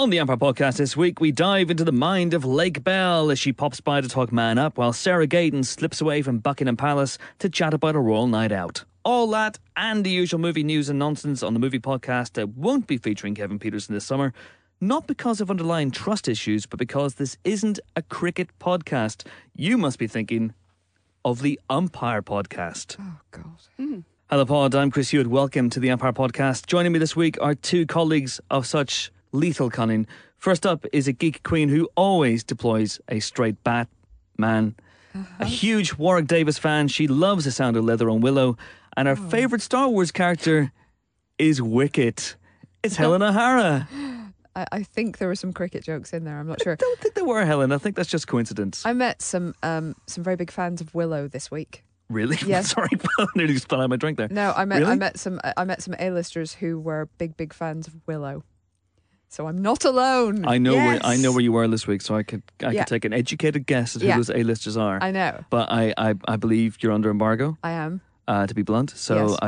On the Empire Podcast this week, we dive into the mind of Lake Bell as she pops by to talk Man Up, while Sarah Gaydon slips away from Buckingham Palace to chat about a royal night out. All that and the usual movie news and nonsense on the movie podcast that won't be featuring Kevin Peterson this summer, not because of underlying trust issues, but because this isn't a cricket podcast. You must be thinking of the Umpire Podcast. Oh, God. Hello, Pod. I'm Chris Hewitt. Welcome to the Empire Podcast. Joining me this week are two colleagues of such lethal cunning. First up is a geek queen who always deploys a straight bat man. A huge Warwick Davis fan. She loves the sound of leather on Willow. And our favourite Star Wars character is Wicket. It's Helen O'Hara. I think there were some cricket jokes in there. I'm not sure. I don't think there were, Helen. I think that's just coincidence. I met some very big fans of Willow this week. Really? Yes. Sorry, I nearly spilled out my drink there. No, I Really? met some A-listers who were big fans of Willow. So I'm not alone. I know Yes. where you were this week, so I could take an educated guess at who those A-listers are. I know. But I believe you're under embargo. I am. To be blunt, so Yes. I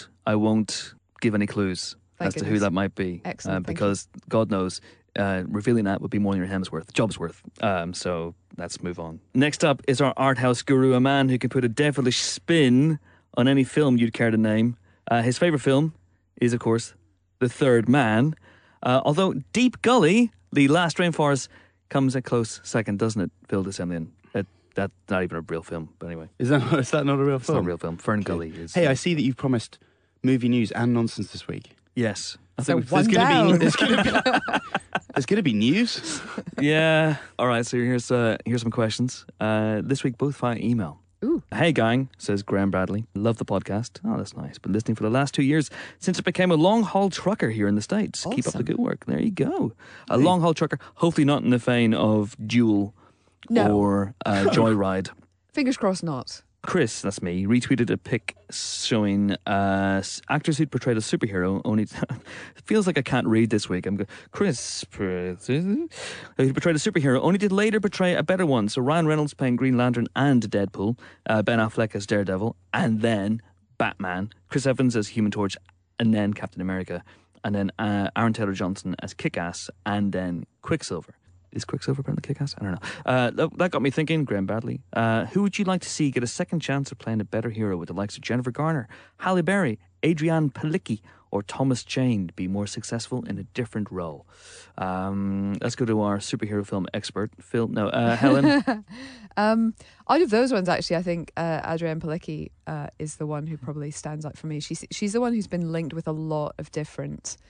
won't give any clues Thank as to who goodness. that might be. Excellent, thank because God knows, revealing that would be more than your job's worth. So let's move on. Next up is our art house guru, a man who can put a devilish spin on any film you'd care to name. His favourite film is, of course, The Third Man. Although Deep Gully, The Last Rainforest, comes a close second, doesn't it, Phil de Semlyen? That's not even a real film, but anyway. Is that not a real It's film? not a real film. Fern Gully is. Hey, I see that you've promised movie news and nonsense this week. Yes. I So think one There's down. there's gonna be news. yeah. All right. So here's some questions. This week, both via email. Ooh. Hey, gang, says Graham Bradley. Love the podcast. Oh, that's nice. Been listening for the last 2 years since it became a long haul trucker here in the States. Keep up the Awesome. good work. There you go. A long haul trucker. Hopefully not in the vein of Duel No. or Joyride. Fingers crossed not. Chris, that's me, retweeted a pic showing actors who'd portrayed a superhero. Only it feels like I can't read this week. I'm going, Chris, who portrayed a superhero, only did later portray a better one. So Ryan Reynolds playing Green Lantern and Deadpool, Ben Affleck as Daredevil, and then Batman, Chris Evans as Human Torch, and then Captain America, and then Aaron Taylor Johnson as Kick-Ass, and then Quicksilver. Is Quicksilver part of the Kick-Ass? I don't know. That got me thinking, Graham Bradley. Who would you like to see get a second chance of playing a better hero with the likes of Jennifer Garner, Halle Berry, Adrienne Palicki, or Thomas Jane be more successful in a different role? Let's go to our superhero film expert, Helen. Out of those ones, actually, I think Adrienne Palicki is the one who probably stands out for me. She's the one who's been linked with a lot of different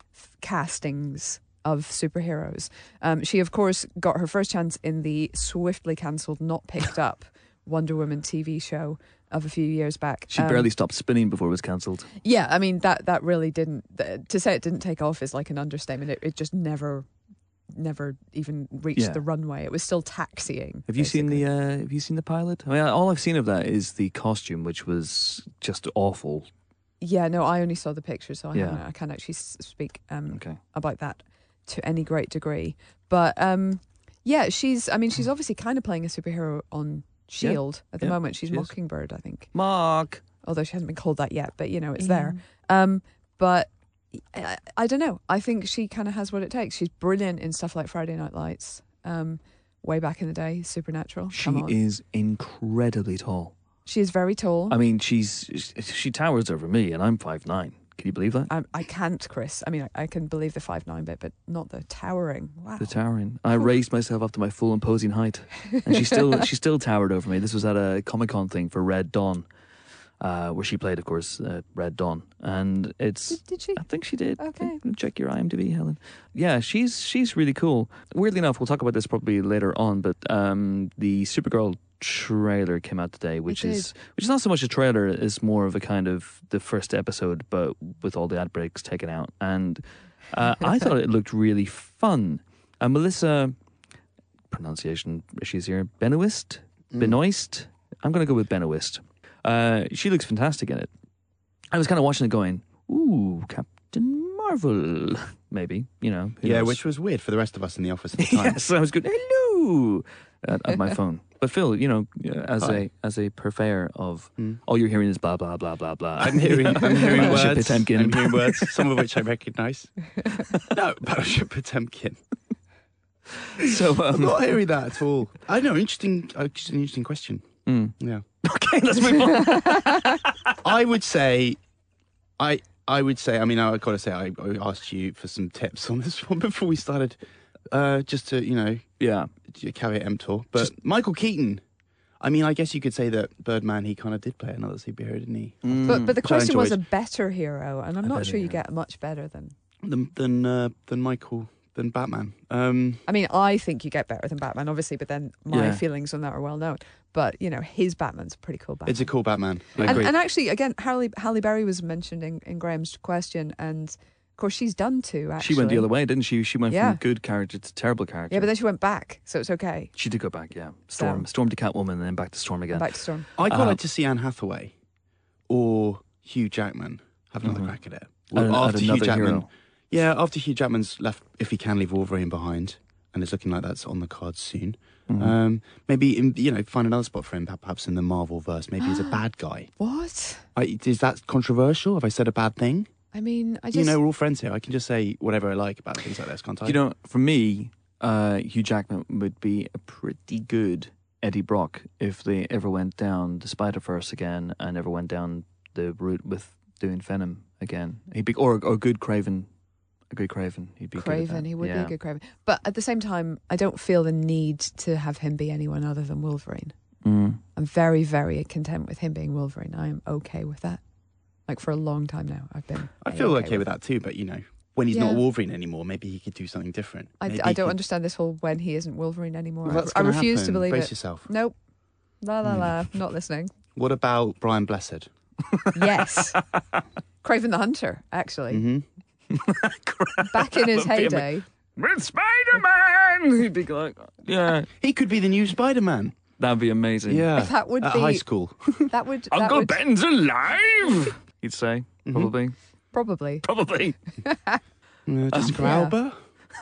castings of superheroes. She, of course, got her first chance in the swiftly cancelled, not picked up Wonder Woman TV show of a few years back. She barely stopped spinning before it was cancelled. Yeah, I mean, that really didn't... to say it didn't take off is like an understatement. It just never even reached the runway. It was still taxiing. Have you seen basically. Have you seen the pilot? I mean, all I've seen of that is the costume, which was just awful. Yeah, no, I only saw the picture, so Yeah. I can't actually speak Okay. about that to any great degree. But yeah, she's obviously kind of playing a superhero on S.H.I.E.L.D. at the Yeah, moment. She's she is. Mockingbird, I think. Mark. Although she hasn't been called that yet, but it's there. But I don't know. I think she kind of has what it takes. She's brilliant in stuff like Friday Night Lights. Way back in the day, Supernatural. She Come on. is incredibly tall. She is very tall. I mean, she towers over me, and I'm 5'9". Can you believe that? I can't, Chris. I mean, I can believe the 5'9" bit, but not the towering. Wow. The towering. I raised myself up to my full imposing height, and she still towered over me. This was at a Comic-Con thing for Red Dawn, where she played, of course, Red Dawn, and it's. Did she? I think she did. Okay. Check your IMDb, Helen. Yeah, she's really cool. Weirdly enough, we'll talk about this probably later on, but the Supergirl trailer came out today, which is not so much a trailer, it's more of a kind of the first episode, but with all the ad breaks taken out. And I thought it looked really fun. Melissa, pronunciation issues here, Benoist? Benoist? I'm going to go with Benoist. She looks fantastic in it. I was kind of watching it going, ooh, Captain Marvel, maybe, who knows? Which was weird for the rest of us in the office at the time. Yes, I was good. Hello, ooh at my phone. But Phil, as a purveyor of all you're hearing is blah blah blah blah blah. I'm hearing Battleship words. Potemkin. I'm hearing words, some of which I recognise. No, Battleship Potemkin. So I'm not hearing that at all. I know, interesting. Just an interesting question. Yeah. okay, let's move on. I would say. I mean, I've got to say, I asked you for some tips on this one before we started, just to, Yeah. caveat emptor. But Michael Keaton, I mean, I guess you could say that Birdman, he kind of did play another superhero, didn't he? But the Which I question was a enjoyed. better hero, and I'm not better sure you hero. get much better than. Than Batman. I mean, I think you get better than Batman, obviously, but then my Yeah. feelings on that are well known. But his Batman's a pretty cool Batman. It's a cool Batman. I and, agree. and actually, again, Halle Berry was mentioned in Graham's question, and of course she's done too. Actually, She went the other way, didn't she? She went Yeah. from good character to terrible character. Yeah, but then she went back, so it's okay. She did go back, yeah. Storm to Catwoman and then back to Storm again. Back to Storm. I'd quite like to see Anne Hathaway or Hugh Jackman have another crack at it. Well, At another hero. Yeah, after Hugh Jackman's left, if he can leave Wolverine behind, and it's looking like that's on the cards soon. Maybe find another spot for him, perhaps in the Marvel verse. Maybe as a bad guy. What? Is that controversial? Have I said a bad thing? I mean, I just We're all friends here. I can just say whatever I like about things like this, can't I? For me, Hugh Jackman would be a pretty good Eddie Brock if they ever went down the Spider-Verse again and ever went down the route with doing Venom again. He'd be or good Craven. A good Craven. He'd be good at Craven. that. He would be Yeah. a good Craven. But at the same time, I don't feel the need to have him be anyone other than Wolverine. I'm very, very content with him being Wolverine. I am okay with that. Like for a long time now, I've been. I feel okay with that too, but when he's Yeah. not Wolverine anymore, maybe he could do something different. Maybe I he don't could- understand this whole when he isn't Wolverine anymore. Well, that's I gonna refuse to happen. believe Brace it. yourself. Nope. La la la. Not listening. What about Brian Blessed? Yes. Craven the Hunter, actually. Mm-hmm. Back in his That would be heyday. With Spider-Man! He'd be like, yeah, He could be the new Spider-Man. that'd be amazing. Yeah, That would at be- high school. That would. that Uncle would Ben's alive! He'd say, probably. probably. Probably. Jessica yeah. Alba.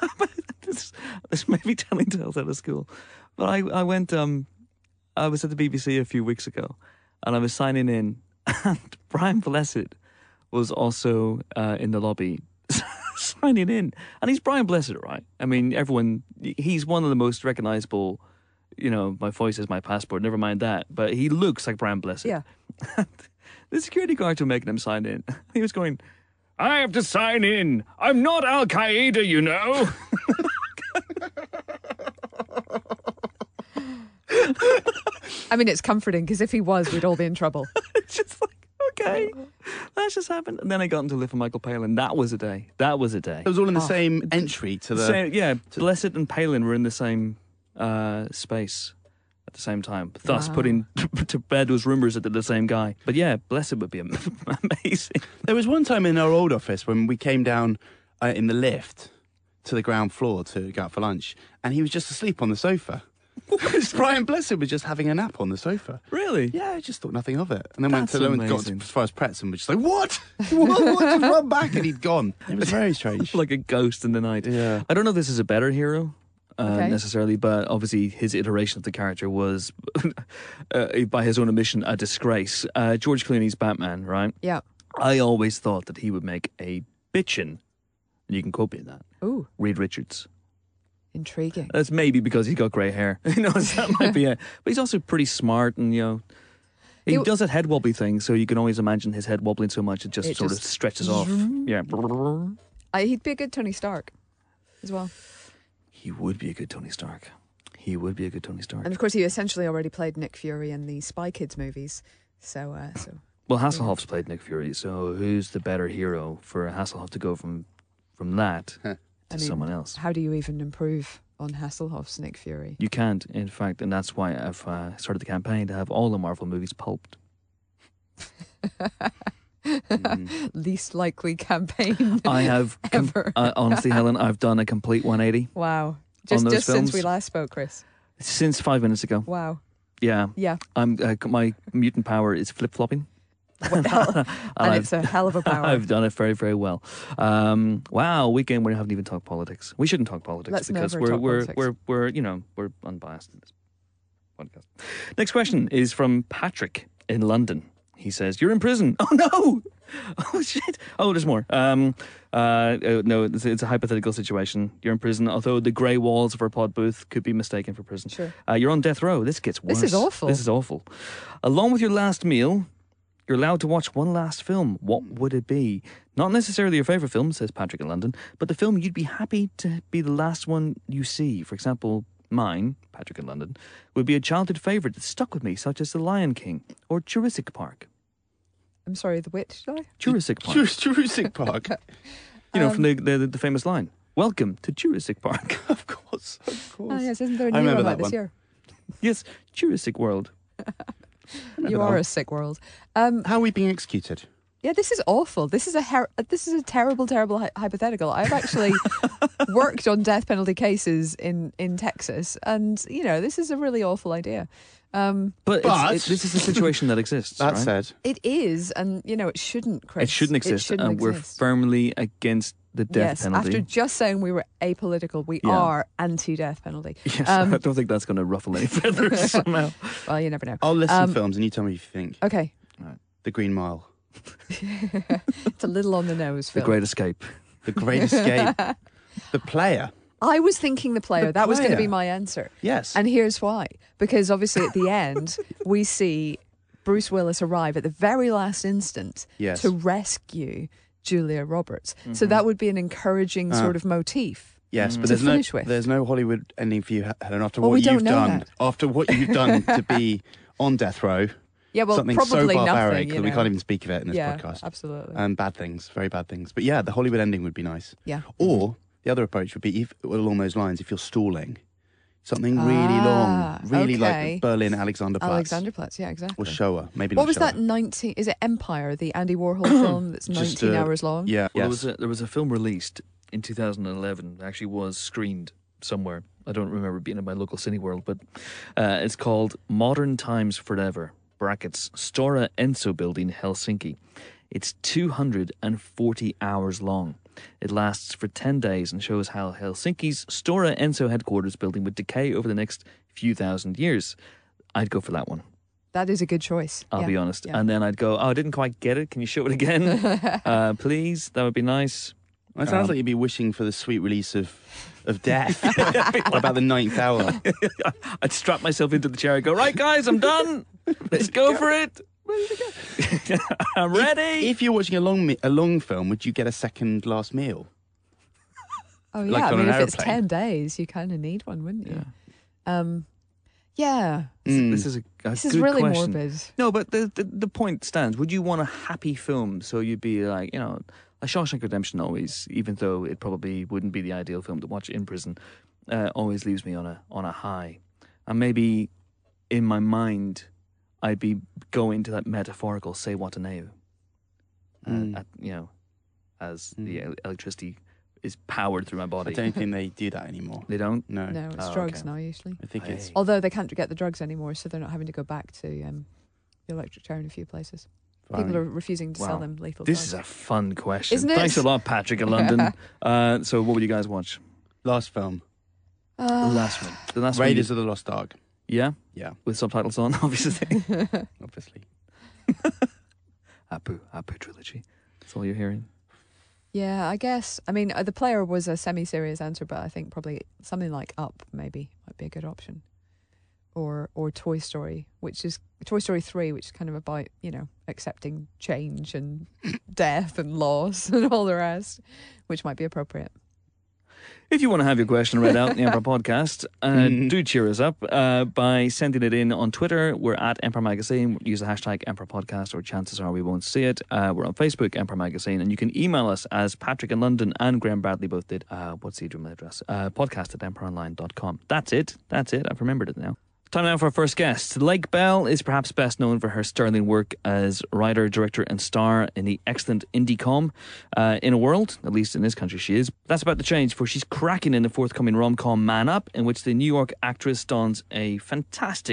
This may be telling tales out of school. But I went, I was at the BBC a few weeks ago and I was signing in and Brian Blessed was also in the lobby signing in. And he's Brian Blessed, right? I mean, he's one of the most recognizable, my voice is my passport, never mind that. But he looks like Brian Blessed. Yeah. The security guards were making him sign in. He was going, I have to sign in. I'm not Al Qaeda, you know. I mean, it's comforting because if he was, we'd all be in trouble. It's just like, okay, that's just happened. And then I got into Live for Michael Palin. That was a day. That was a day. It was all in the same entry to the. So, yeah, Blessed and Palin were in the same space at the same time, thus Wow. putting to bed those rumours that they're the same guy. But yeah, Blessed would be amazing. There was one time in our old office when we came down in the lift to the ground floor to go out for lunch, and he was just asleep on the sofa. Brian Blessed was just having a nap on the sofa. Really? Yeah, I just thought nothing of it. And then went That's to got amazing. as far as Pretz and was just like, what? What? Just run back, and he'd gone. It was very strange. Like a ghost in the night. Yeah. I don't know if this is a better hero. Okay. Necessarily, but obviously his iteration of the character was, by his own admission, a disgrace. George Clooney's Batman, right? Yeah. I always thought that he would make a bitchin', and you can quote me on that, Ooh, Reed Richards. intriguing. That's maybe because he's got grey hair. That might be it. But he's also pretty smart, and he He- does that head wobbly thing. So you can always imagine his head wobbling so much it just It sort of just- stretches off. Yeah, He'd be a good Tony Stark as well. he would be a good Tony Stark. He would be a good Tony Stark. And of course, he essentially already played Nick Fury in the Spy Kids movies. So Well, Hasselhoff's played Nick Fury, so who's the better hero for Hasselhoff to go from that to I mean, someone else? how do you even improve on Hasselhoff's Nick Fury? You can't, in fact, and that's why I've started the campaign to have all the Marvel movies pulped. Least likely campaign. I have, Ever. honestly, Helen, I've done a complete 180 Wow. On those Just since films? we last spoke, Chris. since 5 minutes ago. Wow. Yeah, Yeah. my mutant power is flip flopping. And it's a hell of a power. I've done it very, very well. Wow, weekend we haven't even talked politics. We shouldn't talk politics Let's because never talk politics. we're unbiased in this podcast. Next question is from Patrick in London. He says, "You're in prison." Oh no! Oh shit! Oh, there's more. No, it's a hypothetical situation. You're in prison, although the grey walls of our pod booth could be mistaken for prison. Sure. You're on death row. This gets worse. This is awful. This is awful. Along with your last meal, you're allowed to watch one last film. What would it be? Not necessarily your favourite film, says Patrick in London, but the film you'd be happy to be the last one you see. For example, mine, Patrick in London, would be a childhood favourite that stuck with me, such as The Lion King or Jurassic Park. I'm sorry, the which? Sorry? Jurassic Park. Jurassic Park. You know, from the famous line, "Welcome to Jurassic Park." Of course. Oh, yes, isn't there a I new remember one that out this one. year? Yes, Jurassic World. You are a sick world. How are we being executed? Yeah, this is awful. This is a terrible, terrible hypothetical. I've actually worked on death penalty cases in Texas, and this is a really awful idea. But this is a situation that exists. That right? said, It is, and it shouldn't, Chris. It shouldn't exist, and we're firmly against the death penalty. After just saying we were apolitical, we Yeah. are anti-death penalty. Yes, I don't think that's going to ruffle any feathers somehow. Well, you never know. I'll list some films and you tell me what you think. Okay, The Green Mile, it's a little on the nose. The Phil. Great Escape. The Great Escape, The Player. I was thinking The Player. The That was going to be Player. my answer. Yes. And here's why. Because obviously at the end, we see Bruce Willis arrive at the very last instant Yes. to rescue Julia Roberts. So that would be an encouraging sort of motif. Yes, but To there's finish with. there's no Hollywood ending for you, Helen, after Well, what we don't you've know done. that. After what you've done to be on death row. Yeah, well, something so probably barbaric nothing. that we can't even speak of it in this yeah, podcast. absolutely. Bad things, very bad things. But yeah, the Hollywood ending would be nice. Yeah. Or the other approach would be, along those lines, if you're stalling, something really long, really okay. like Berlin Alexanderplatz. Alexanderplatz, yeah, exactly. Or Shoah, maybe What not was Shoah. that 19? Is it Empire, the Andy Warhol film that's Just, 19 hours long? Yeah, Well, yes. there was a film released in 2011. It actually was screened somewhere. I don't remember being in my local Cineworld, but it's called Modern Times Forever, brackets, Stora Enso Building, Helsinki. It's 240 hours long. It lasts for 10 days and shows how Helsinki's Stora Enso headquarters building would decay over the next few thousand years. I'd go for that one. That is a good choice. I'll Yeah. be honest. Yeah. And then I'd go, I didn't quite get it. Can you show it again? Please? That would be nice. Well, it sounds like you'd be wishing for the sweet release of death. What about the 9th hour? I'd strap myself into the chair and go, right, guys, I'm done. Let's go for it. I'm ready. If you're watching a long film, would you get a second last meal? Oh, yeah. Like I on mean, an if it's aeroplane. 10 days, you kind of need one, wouldn't you? Yeah. This is a This good is really question. morbid. No, but the point stands. Would you want a happy film? So you'd be like, a Shawshank Redemption always, even though it probably wouldn't be the ideal film to watch in prison, always leaves me on a high. And maybe in my mind, I'd be going to that metaphorical "say what now," as the electricity is powered through my I body. don't think they do that anymore. They don't. No. No, it's Oh, drugs okay. now, usually. I think it's... Hey. Although they can't get the drugs anymore, so they're not having to go back to the electric chair in a few places. People Fine. are refusing to sell Wow. them lethal This is drugs. a fun question. Isn't it? Thanks a lot, Patrick in London. So what would you guys watch? Last film. The last one. The last Raiders one. of the Lost Ark. Yeah, Yeah, with subtitles on, obviously. obviously. Apu trilogy. That's all you're hearing. Yeah, I guess. I mean, The Player was a semi-serious answer, but I think probably something like Up maybe might be a good option. Or Toy Story, which is Toy Story 3, which is kind of about, accepting change and death and loss and all the rest, which might be appropriate. If you want to have your question read out in the Empire Podcast, do cheer us up by sending it in on Twitter. We're at Empire Magazine. Use the hashtag Empire Podcast, or chances are we won't see it. We're on Facebook, Empire Magazine, and you can email us, as Patrick in London and Graham Bradley both did. What's the email address? podcast@empireonline.com. That's it. I've remembered it now. Time now for our first guest. Lake Bell is perhaps best known for her sterling work as writer, director and star in the excellent indie-com In a World. At least in this country she is. That's about to change, for she's cracking in the forthcoming rom-com Man Up, in which the New York actress dons a fantastic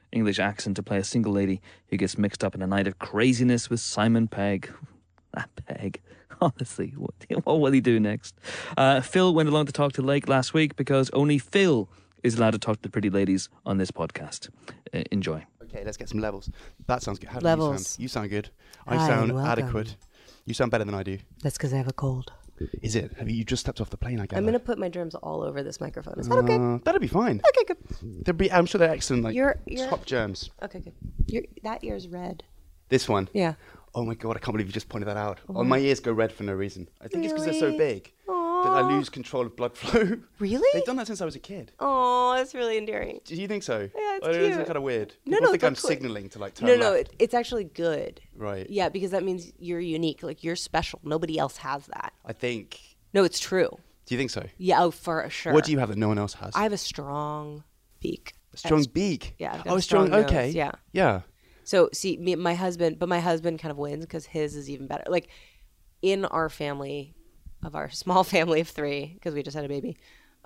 English accent to play a single lady who gets mixed up in a night of craziness with Simon Pegg. That Pegg. Honestly, what will he do next? Phil went along to talk to Lake last week because only Phil is allowed to talk to pretty ladies on this podcast. Enjoy. Okay, let's get some levels. That sounds good. How do Levels. you sound? You sound good. I Hi, sound welcome. adequate. You sound better than I do. That's because I have a cold. Is it? Have you just stepped off the plane? I guess. I'm going to put my germs all over this microphone. Is that okay? That'll be fine. Okay, good. I'm sure they're excellent. Like You're- top germs. Okay, good. That ear's red. This one. Yeah. Oh my god! I can't believe you just pointed that out. Oh, my ears go red for no reason. I think it's because they're so Really? big that I lose control of blood flow. Really? They've done that since I was a kid. Oh, that's really endearing. Do you think so? Yeah, it's Or is it cute. kind of weird? No, People no, think I'm that's cool. signaling to like turn No, left. it's actually good. Right. Yeah, because that means you're unique. Like, you're special. Nobody else has that. I think. No, it's true. Do you think so? Yeah, oh, for sure. What do you have that no one else has? I have a strong beak. A strong beak. Yeah, I've got Oh, a a strong. strong nose, Okay. yeah. Yeah. So, see, my husband kind of wins because his is even better. Like, in our family, of our small family of 3, because we just had a baby,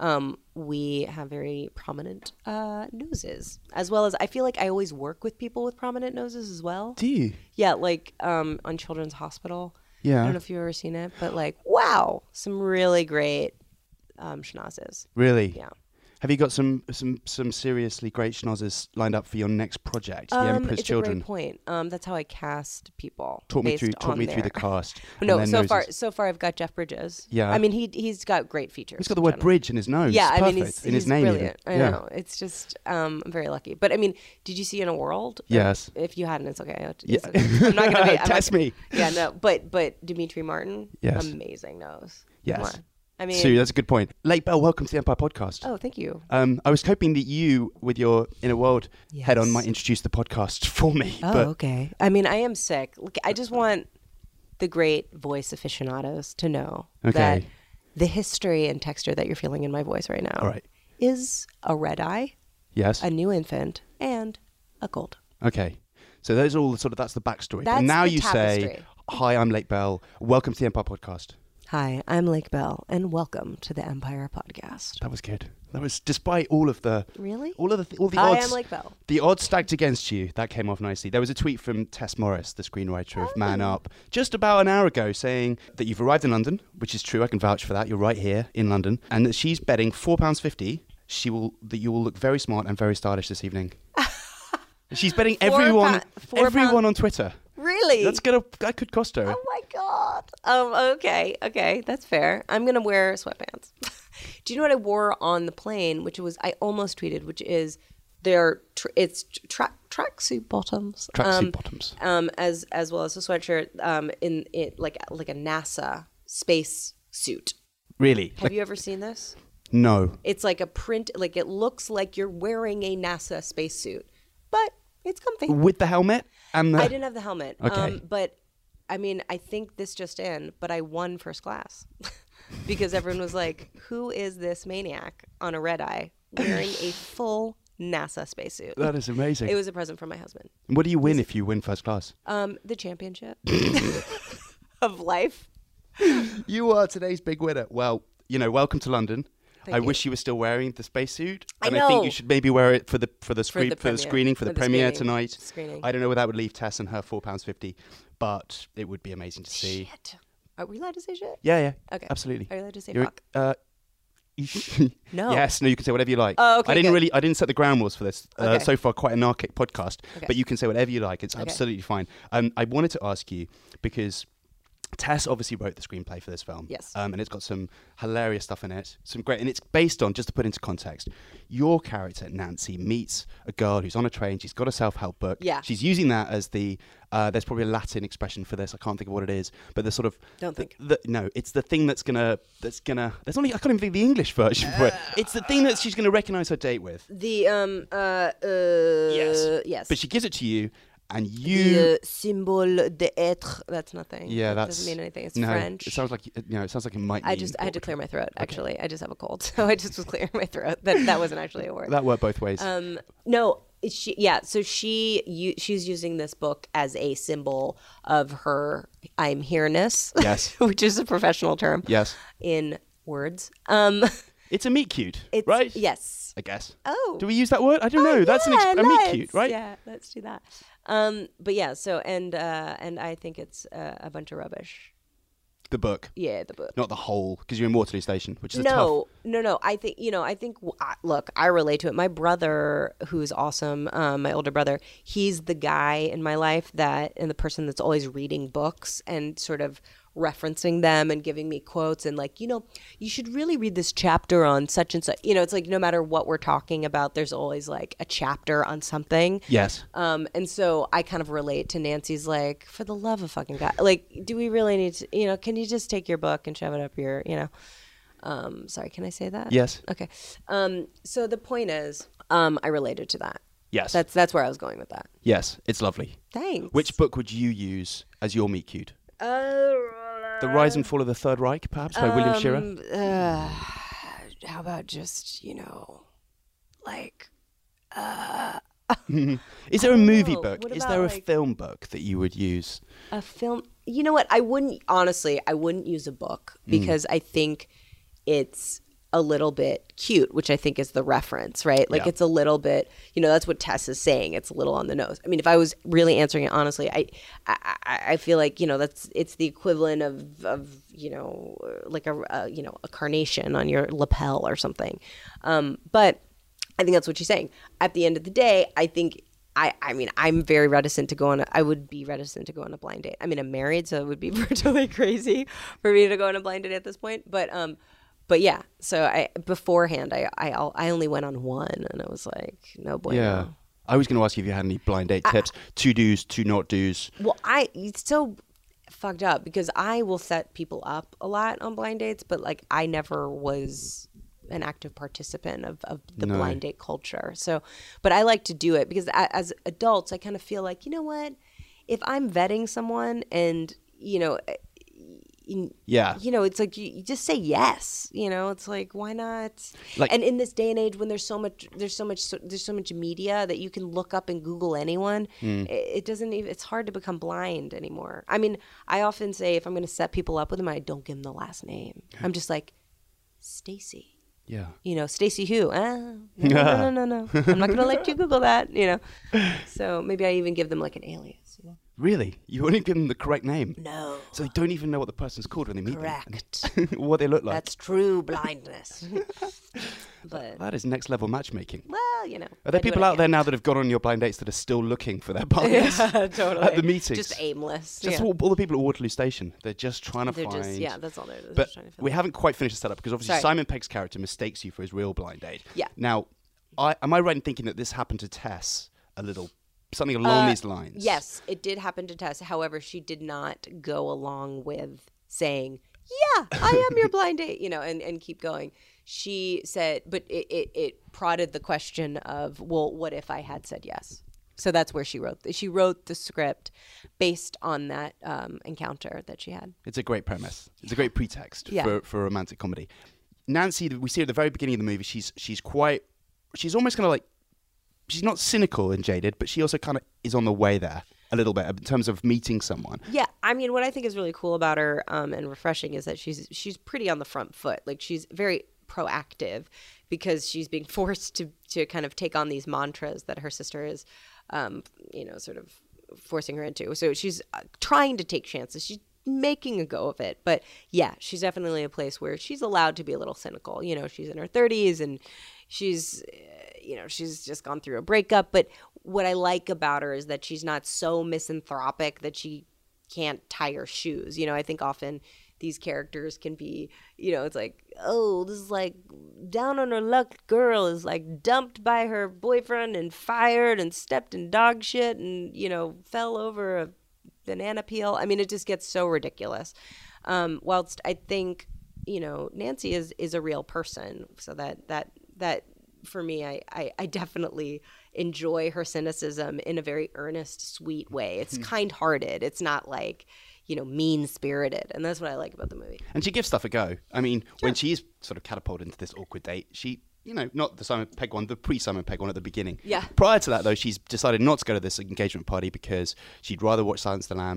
we have very prominent noses. As well as, I feel like I always work with people with prominent noses as well. Do you? Yeah, like on Children's Hospital. Yeah. I don't know if you've ever seen it, but like, wow, some really great schnozzes. Really? Yeah. Have you got some seriously great schnozzes lined up for your next project, The Emperor's It's Children? a great point. That's how I cast people. Talk me based through on the their- cast. No, and their so far I've got Jeff Bridges. Yeah. I mean, he's got great features. He's got the in word general. bridge in his nose. Yeah, It's I mean, perfect. he's in his name. brilliant. Even. I know. It's just I'm very lucky. But I mean, did you see In a World? Yes. If you hadn't, it's okay. Yeah. I'm not gonna be. Test me. Yeah, no. But Dimitri Martin, Yes. amazing nose. Yes. Come on. I mean, Sue, that's a good point. Lake Bell, welcome to the Empire Podcast. oh, thank you. I was hoping that you, with your Inner World head on, Yes. might introduce the podcast for me. Oh, but okay. I mean, I am sick. Look, I just want the great voice aficionados to know Okay. that the history and texture that you're feeling in my voice right now All right. is a red eye, Yes. a new infant, and a cold. Okay. So those are all that's the backstory. That's and now the you say, tapestry. "Hi, I'm Lake Bell. Welcome to the Empire Podcast." Hi, I'm Lake Bell, and welcome to the Empire Podcast. That was good. That was despite all of the Really? all the Hi, odds. I'm Lake Bell. The odds stacked against you. That came off nicely. There was a tweet from Tess Morris, the screenwriter of Man Up, just about an hour ago, saying that you've arrived in London, which is true. I can vouch for that. You're right here in London, and that she's betting £4.50 that you will look very smart and very stylish this evening. She's betting everyone £4 on Twitter. Really? That could cost her. Oh my god. Okay, that's fair. I'm gonna wear sweatpants. Do you know what I wore on the plane? Which was I almost tweeted, which is it's tracksuit bottoms. Tracksuit bottoms. As well as a sweatshirt. In it like a NASA space suit. Really? Have you ever seen this? No. It's like a print. Like it looks like you're wearing a NASA spacesuit, but it's comfy. With the helmet and the. I didn't have the helmet. Okay. But I mean, I think this just in, but I won first class because everyone was like, "Who is this maniac on a red eye wearing a full NASA spacesuit?" That is amazing. It was a present from my husband. What do you win if you win first class? The championship of life. You are today's big winner. Well, welcome to London. Thank I you. wish you were still wearing the spacesuit. I And I think know. you should maybe wear it for the premiere. screening, for the For the premiere screening. tonight. Screening. I don't know where that would leave Tess and her £4.50, but it would be amazing to see. Shit. Are we allowed to say shit? Yeah, Okay. absolutely. Are you allowed to say You're- fuck? No. Yes, no, you can say whatever you like. Oh, okay, I didn't good. I didn't set the ground rules for this. Okay. So far, quite an archaic podcast, Okay. but you can say whatever you like. It's Okay. absolutely fine. I wanted to ask you because Tess obviously wrote the screenplay for this film. Yes. And it's got some hilarious stuff in it. And it's based on, just to put into context, your character, Nancy, meets a girl who's on a train. She's got a self-help book. Yeah. She's using that as there's probably a Latin expression for this. I can't think of what it is. But the sort of... Don't think. No, it's the thing that's gonna... There's only... I can't even think of the English version for it. It's the thing that she's going to recognise her date with. The yes. But she gives it to you, and you... The symbole d'être. That's nothing. Yeah, That that's... doesn't mean anything. It's no, French. It sounds like it might mean... I had to clear my throat. Actually, I just have a cold, so I just was clearing my throat. That wasn't actually a word. That worked both ways. No, so she's using this book as a symbol of her I'm here-ness. Yes. Which is a professional term. Yes. In words. It's a meet cute, It's, right? Yes. I guess. Oh. Do we use that word? I don't know. That's yeah, a meet let's- cute, right? Yeah, let's do that. But yeah, so and I think it's a bunch of rubbish. The book, Yeah, the book. not the whole, because you're in Waterloo Station, which is No. I think look, I relate to it. My brother, who's awesome, my older brother, he's the guy in my life and the person that's always reading books and sort of referencing them and giving me quotes and like, you should really read this chapter on such and such. It's like no matter what we're talking about, there's always like a chapter on something. Yes. And so I kind of relate to Nancy's like, for the love of fucking God, like, do we really need to, can you just take your book and shove it up your, sorry, can I say that? Yes. Okay. So the point is, I related to that. Yes. That's where I was going with that. Yes. It's lovely. Thanks. Which book would you use as your meet cute? The Rise and Fall of the Third Reich, perhaps, by William Shirer? How about just, like, Is there a movie know. book? What Is about, there a like- film book that you would use? a film? You know what? I wouldn't use a book because I think it's a little bit cute, which I think is the reference, right? Like Yeah. it's a little bit, that's what Tess is saying. It's a little on the nose. I mean, if I was really answering it honestly, I feel like, it's the equivalent of like a carnation on your lapel or something. But I think that's what she's saying. At the end of the day, I think I mean, I'm very reticent to go on. I would be reticent to go on a blind date. I mean, I'm married, so it would be virtually crazy for me to go on a blind date at this point. But yeah. So beforehand, I only went on one, and it was like, no bueno. Yeah. I was going to ask you if you had any blind date tips. 2 do's, 2 not do's. Well, it's so fucked up because I will set people up a lot on blind dates, but like I never was an active participant of the No. blind date culture. So, but I like to do it because as adults, I kind of feel like, you know what, if I'm vetting someone and, Yeah. it's like you just say yes. It's like, why not? Like- And in this day and age when there's so much media that you can look up and Google anyone, it doesn't even, it's hard to become blind anymore. I mean, I often say if I'm going to set people up with them, I don't give them the last name. I'm just like, Stacy. Yeah. Stacy who? No. I'm not going to let you Google that, So maybe I even give them like an alias, Really? You only give them the correct name? No. So they don't even know what the person's called when they meet Correct. them? What they look like? That's true blindness. But, That is next level matchmaking. well, Are there people out there now that have gone on your blind dates that are still looking for their partners? Yeah, totally. At the meetings? Just aimless. Just yeah. all the people at Waterloo Station. They're just trying to They're find... just, that's all they're But just trying to fill we out. haven't quite finished the setup because obviously Sorry. Simon Pegg's character mistakes you for his real blind date. Yeah. Now, am I right in thinking that this happened to Tess a little, something along these lines? Yes, it did happen to Tess. However, she did not go along with saying, yeah, I am your blind date, and keep going. She said, but it prodded the question of, well, what if I had said yes? So that's where she wrote the script based on that encounter that she had. It's a great premise. It's a great pretext Yeah. for a romantic comedy. Nancy, we see her at the very beginning of the movie. She's almost kind of like, she's not cynical and jaded, but she also kind of is on the way there a little bit in terms of meeting someone. Yeah, I mean, what I think is really cool about her and refreshing is that she's pretty on the front foot. Like she's very proactive because she's being forced to kind of take on these mantras that her sister is, sort of forcing her into. So she's trying to take chances. She's making a go of it. But yeah, she's definitely a place where she's allowed to be a little cynical. She's in her 30s and she's just gone through a breakup. But what I like about her is that she's not so misanthropic that she can't tie her shoes. I think often these characters can be, it's like, oh, this is like down on her luck girl is like dumped by her boyfriend and fired and stepped in dog shit and, fell over a banana peel. I mean, it just gets so ridiculous. Whilst I think, Nancy is a real person. So that for me, I definitely enjoy her cynicism in a very earnest, sweet way. It's kind-hearted. It's not like, mean-spirited. And that's what I like about the movie. And she gives stuff a go. I mean, when she's sort of catapulted into this awkward date, she, not the Simon Pegg one, the pre-Simon Pegg one at the beginning. Yeah. Prior to that, though, she's decided not to go to this engagement party because she'd rather watch Silence of the Lambs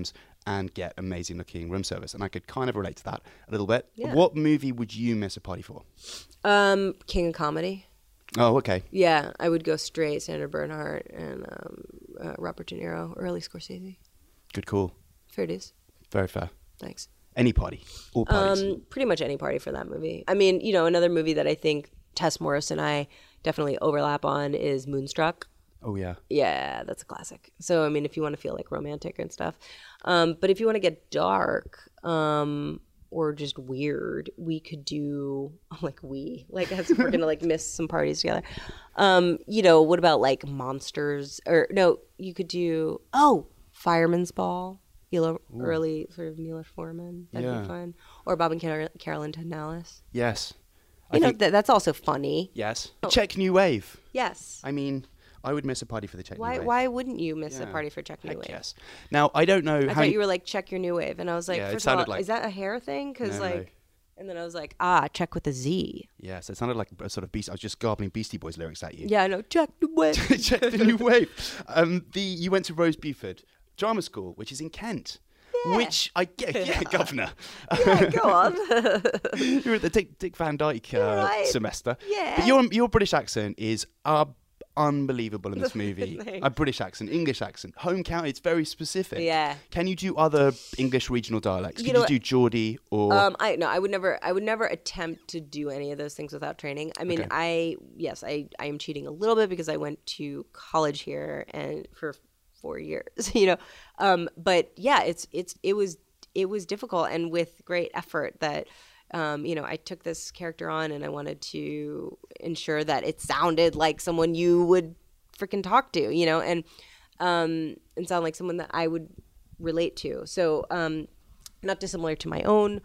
and get amazing looking room service. And I could kind of relate to that a little bit. Yeah. What movie would you miss a party for? King of Comedy. Oh, okay. Yeah, I would go straight Sandra Bernhardt and Robert De Niro, early Scorsese. Good call. Fair dues. Very fair. Thanks. Any party. All parties. Pretty much any party for that movie. I mean, another movie that I think Tess Morris and I definitely overlap on is Moonstruck. Oh, yeah. Yeah, that's a classic. So, I mean, if you want to feel like romantic and stuff. But if you want to get dark or just weird, we could do, as if we're going to like miss some parties together. What about like Monsters? Or no, you could do, Fireman's Ball. Early sort of Mila Forman. That'd be fun. Or Bob and Carolyn Tenellis. Yes. That's also funny. Yes. Czech New Wave. Yes. I mean, I would miss a party for the Czech New Wave. Why wouldn't you miss a party for Czech New Heck Wave? yes. Now, I don't know I thought you were like, check your New Wave. And I was like, Yeah, it first of all, sounded like- is that a hair thing? Because No. and then I was like, check with a Z. Yes, it sounded like a sort of I was just garbling Beastie Boys lyrics at you. Yeah, I know, check the wave. Check the New Wave. You went to Rose Buford Drama School, which is in Kent. Yeah. Which I get, yeah, governor. Yeah, go on. You were at the Dick Van Dyke right. semester. Yeah. But your British accent is unbelievable in this movie. Thanks. A British accent, English accent, home county. It's very specific. Yeah. Can you do other English regional dialects? You Could know you what? do Geordie or? I would never attempt to do any of those things without training. I mean, Okay. I am cheating a little bit because I went to college here and for 4 years, but yeah, it was difficult and with great effort that, I took this character on and I wanted to ensure that it sounded like someone you would freaking talk to, and sound like someone that I would relate to. So, not dissimilar to my own,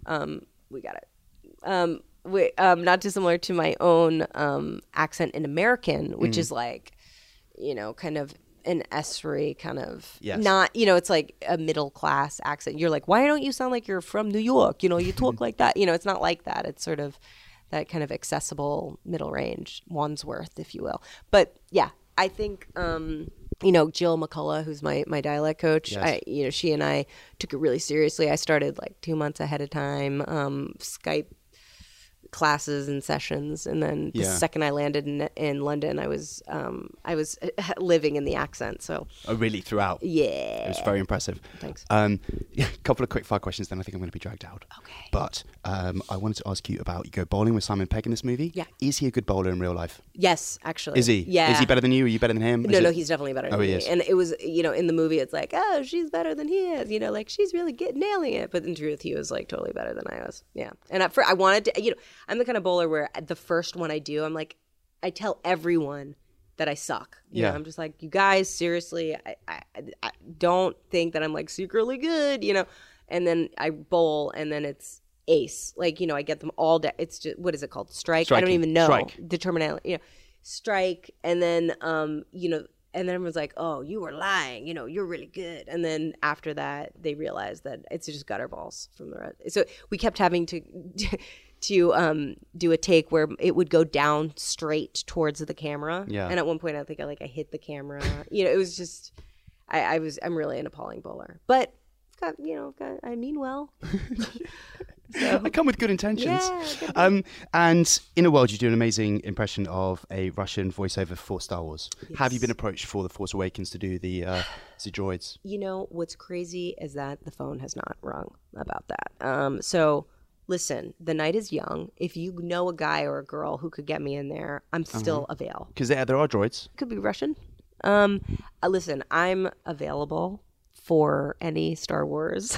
not dissimilar to my own accent in American, which is like, kind of an S-ray kind of, Yes. not, it's like a middle class accent. You're like, why don't you sound like you're from New York? You talk like that. It's not like that. It's sort of that kind of accessible middle range, Wandsworth, if you will. But yeah, I think, Jill McCullough, who's my dialect coach, Yes. she and I took it really seriously. I started like 2 months ahead of time, Skype classes and sessions, and then the second I landed in London, I was living in the accent. So really throughout. yeah, It was very impressive. Thanks. A couple of quick fire questions, then I think I'm going to be dragged out. Okay. But I wanted to ask you about, you go bowling with Simon Pegg in this movie. Yeah. Is he a good bowler in real life? Yes, actually. Is he? Yeah. Is he better than you? Are you better than him? No, he's definitely better than Oh, he me. is. And it was, in the movie, it's like, oh, she's better than he is. Like she's really nailing it. But in truth, he was like totally better than I was. Yeah. And I wanted to, I'm the kind of bowler where the first one I do, I'm like, I tell everyone that I suck. You know, I'm just like, you guys, seriously, I don't think that I'm like secretly good, And then I bowl, and then it's ace. Like, I get them all day. It's just, what is it called? Strike? Striking. I don't even know. Strike. Determinality. Strike, and then and then everyone's like, oh, you were lying, you're really good. And then after that, they realized that it's just gutter balls from the rest. So we kept having to do a take where it would go down straight towards the camera. Yeah. And at one point, I think I hit the camera. It was just, I'm really an appalling bowler. But I mean well. I come with good intentions. Yeah, good. And in a world, you do an amazing impression of a Russian voiceover for Star Wars. Yes. Have you been approached for The Force Awakens to do the droids? What's crazy is that the phone has not rung about that. So listen, the night is young. If you know a guy or a girl who could get me in there, I'm still available. Because there are droids. Could be Russian. Listen, I'm available for any Star Wars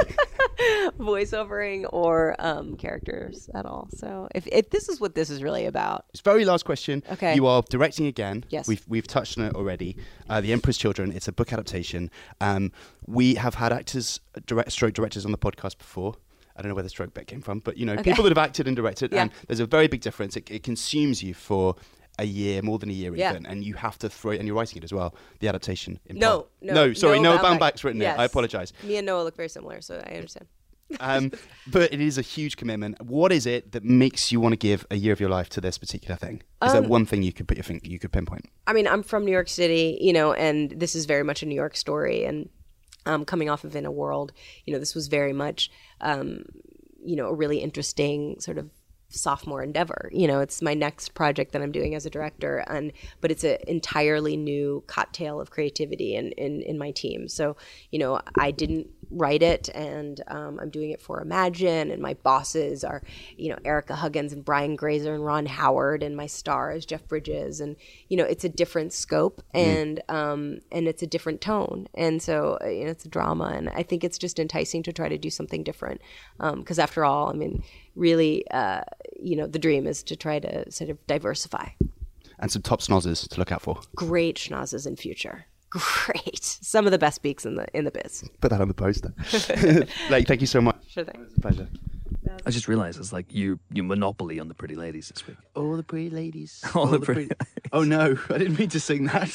voiceovering or characters at all. So if this is what this is really about. It's very last question. Okay. You are directing again. Yes. We've touched on it already. The Emperor's Children. It's a book adaptation. We have had stroke directors on the podcast before. I don't know where the stroke bit came from, but people that have acted and directed, Yeah. and there's a very big difference. It consumes you for a year, more than a year Yeah. even, and you have to throw it, and you're writing it as well, the adaptation. Sorry, Noah Baumbach's written it. I apologise. Me and Noah look very similar, so I understand. But it is a huge commitment. What is it that makes you want to give a year of your life to this particular thing? Is there one thing you could pinpoint? I mean, I'm from New York City, and this is very much a New York story, and coming off of In a World, this was very much, a really interesting sort of sophomore endeavor. It's my next project that I'm doing as a director, but it's an entirely new cocktail of creativity in my team. So, I didn't write it, and I'm doing it for Imagine, and my bosses are, Erica Huggins and Brian Grazer and Ron Howard, and my star is Jeff Bridges, and it's a different scope, and it's a different tone, and so it's a drama, and I think it's just enticing to try to do something different, because after all, I mean, really, the dream is to try to sort of diversify. And some top schnozzes to look out for. Great schnozzes in future. Great. Some of the best beaks in the biz. Put that on the poster. Blake, thank you so much. Sure thing. It's a pleasure. I just realised it's like you monopoly on the pretty ladies this week. All the pretty ladies. All the pretty. Oh no, I didn't mean to sing that.